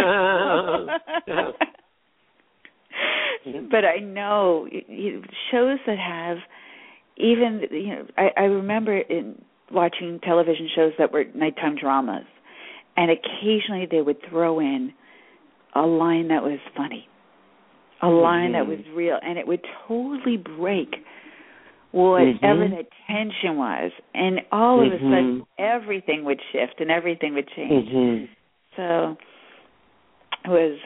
But I know shows that have even, I remember watching television shows that were nighttime dramas, and occasionally they would throw in a line that was funny. A line that was real, and it would totally break whatever the tension was, and all of a sudden everything would shift and everything would change. So it was,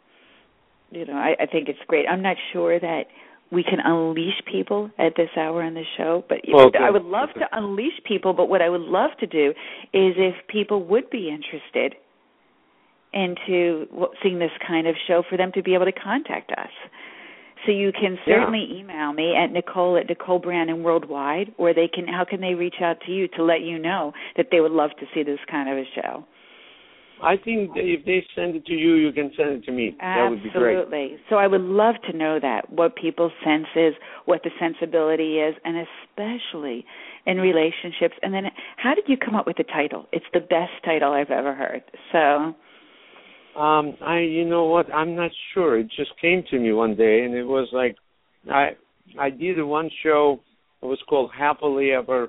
I think it's great. I'm not sure that we can unleash people at this hour in the show, but I would love to unleash people, but what I would love to do is if people would be interested into seeing this kind of show, for them to be able to contact us. So you can certainly email me at Nicole Brannon Worldwide, or how can they reach out to you to let you know that they would love to see this kind of a show? I think if they send it to you, you can send it to me. That would be great. Absolutely. So I would love to know that, what people's sense is, what the sensibility is, and especially in relationships. And then how did you come up with the title? It's the best title I've ever heard. So... you know what? I'm not sure. It just came to me one day, and it was like, I did one show. It was called Happily Ever.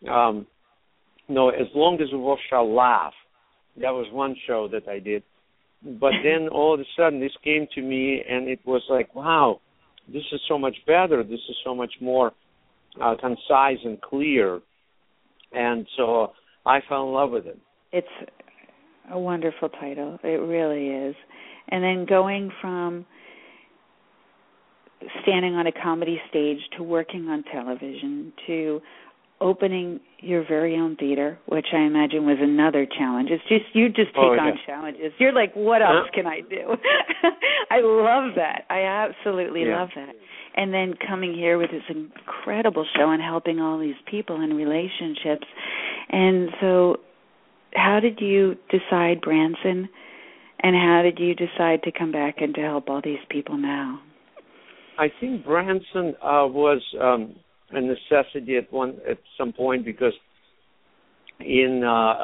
As Long as We Both Shall Laugh. That was one show that I did. But then all of a sudden, this came to me, and it was like, wow, this is so much better. This is so much more concise and clear. And so I fell in love with it. A wonderful title. It really is. And then going from standing on a comedy stage to working on television to opening your very own theater, which I imagine was another challenge. It's just you just take on challenges. You're like, what else can I do? I love that. I absolutely love that. And then coming here with this incredible show and helping all these people in relationships. And so how did you decide Branson, and how did you decide to come back and to help all these people now? I think Branson was a necessity at some point, because in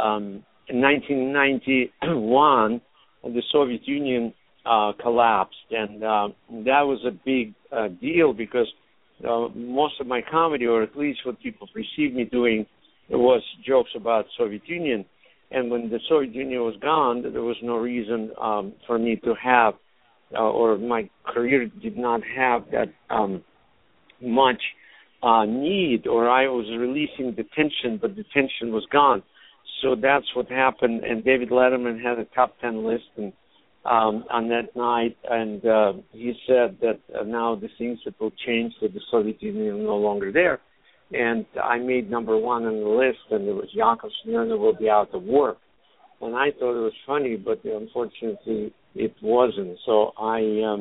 1991 the Soviet Union collapsed, and that was a big deal, because most of my comedy, or at least what people perceived me doing, was jokes about Soviet Union. And when the Soviet Union was gone, there was no reason for me to have, or my career did not have that much need, or I was releasing the tension, but the tension was gone. So that's what happened. And David Letterman had a top 10 list on that night, and he said that now the things that will change, that the Soviet Union is no longer there. And I made number one on the list, and it was Yakov Smirnoff will be out of work. And I thought it was funny, but unfortunately it wasn't. So I,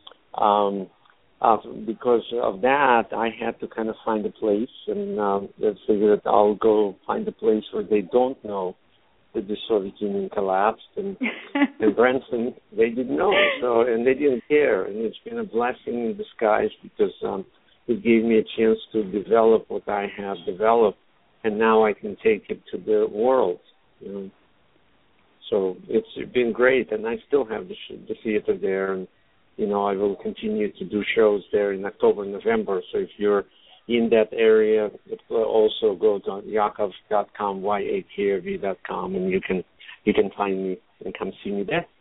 because of that, I had to kind of find a place, and let's figure that I'll go find a place where they don't know that the Soviet Union collapsed, and Branson, they didn't know, so, and they didn't care, and it's been a blessing in disguise, because it gave me a chance to develop what I have developed, and now I can take it to the world, you know. So it's been great, and I still have the theater there, and you know, I will continue to do shows there in October and November. So if you're in that area, also go to yakov.com, yakrv.com, and you can find me and come see me there.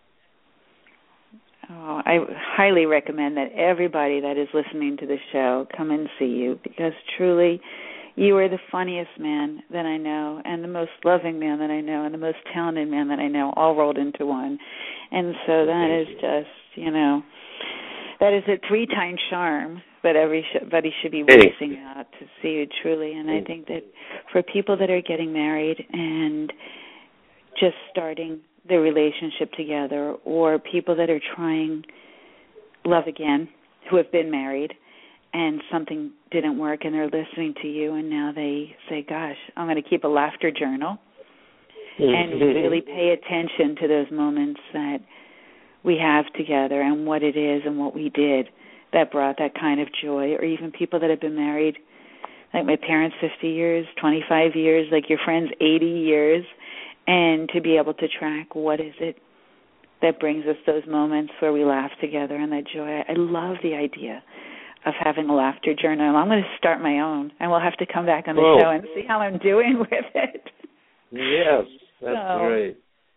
Oh, I highly recommend that everybody that is listening to the show come and see you, because truly you are the funniest man that I know, and the most loving man that I know, and the most talented man that I know, all rolled into one. And so that is just, you know, that is a 3-time charm that everybody should be racing out to see you truly. And I think that for people that are getting married and just starting their relationship together, or people that are trying love again, who have been married and something didn't work, and they're listening to you, and now they say, gosh, I'm going to keep a laughter journal and really pay attention to those moments that we have together and what it is and what we did that brought that kind of joy. Or even people that have been married, like my parents, 50 years, 25 years, like your friends, 80 years, and to be able to track what is it that brings us those moments where we laugh together and that joy. I love the idea of having a laughter journal. I'm going to start my own, and we'll have to come back on the show and see how I'm doing with it. Yes, that's great.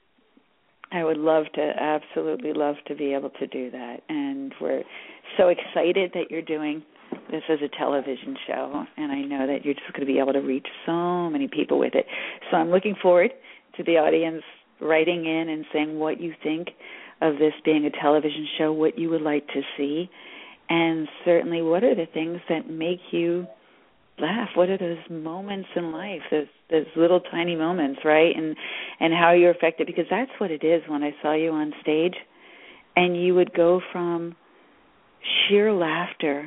I would love to, absolutely love to be able to do that. And we're so excited that you're doing this as a television show, and I know that you're just going to be able to reach so many people with it. So I'm looking forward to the audience writing in and saying what you think of this being a television show, what you would like to see, and certainly what are the things that make you laugh? What are those moments in life, those little tiny moments, right? And how you're affected, because that's what it is when I saw you on stage, and you would go from sheer laughter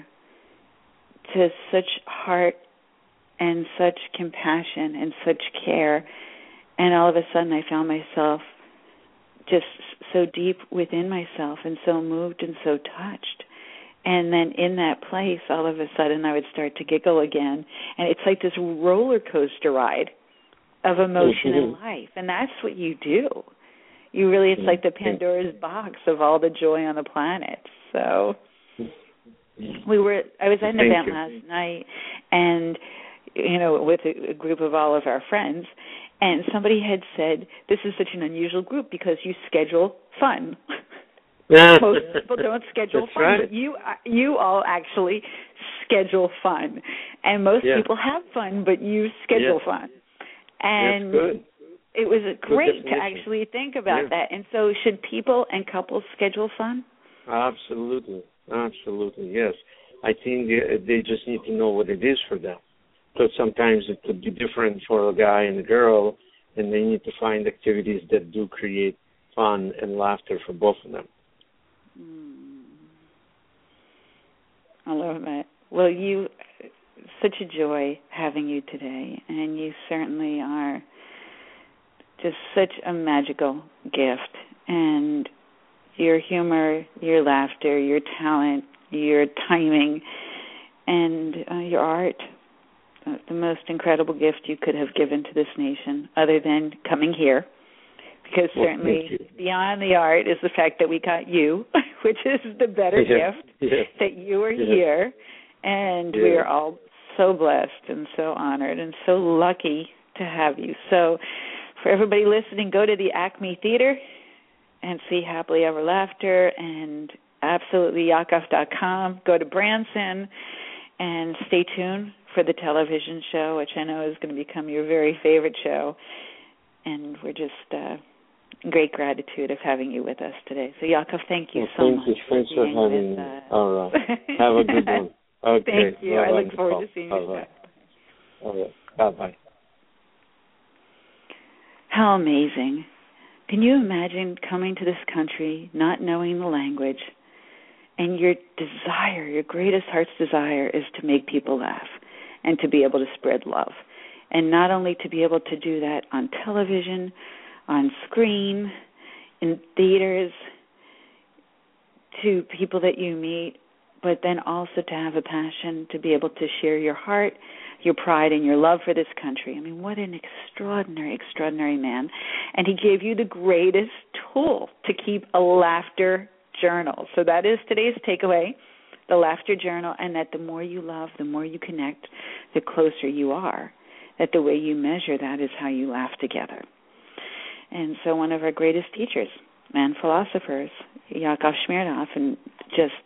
to such heart and such compassion and such care, and all of a sudden I found myself just so deep within myself and so moved and so touched. And then in that place, all of a sudden, I would start to giggle again. And it's like this roller coaster ride of emotion in life. And that's what you do. You really, it's like the Pandora's box of all the joy on the planet. So I was at an event last night, and, you know, with a group of all of our friends, and somebody had said, this is such an unusual group because you schedule fun. Most people don't schedule fun, right. But you all actually schedule fun, and most people have fun, but you schedule fun, and It was great to actually think about that. And so should people and couples schedule fun? Absolutely. Yes. I think they just need to know what it is for them. Because sometimes it could be different for a guy and a girl, and they need to find activities that do create fun and laughter for both of them. I love that. Well, such a joy having you today, and you certainly are just such a magical gift. And your humor, your laughter, your talent, your timing, and your art, the most incredible gift you could have given to this nation, other than coming here. Because certainly beyond the art is the fact that we got you, which is the better gift, that you are here. And we are all so blessed and so honored and so lucky to have you. So for everybody listening, go to the Acme Theater and see Happily Ever After, and absolutely Yakov.com. Go to Branson and stay tuned for the television show, which I know is going to become your very favorite show. And we're just great gratitude of having you with us today. So, Yakov, thank you so much. Thanks for having me. All right. Have a good one. Okay. Thank you. I look forward to seeing you. All right. Bye-bye. How amazing. Can you imagine coming to this country, not knowing the language, and your desire, your greatest heart's desire, is to make people laugh and to be able to spread love. And not only to be able to do that on television, on screen, in theaters, to people that you meet, but then also to have a passion to be able to share your heart, your pride, and your love for this country. I mean, what an extraordinary, extraordinary man. And he gave you the greatest tool to keep a laughter journal. So that is today's takeaway, the laughter journal, and that the more you love, the more you connect, the closer you are. That the way you measure that is how you laugh together. And so one of our greatest teachers and philosophers, Yakov Smirnoff, and just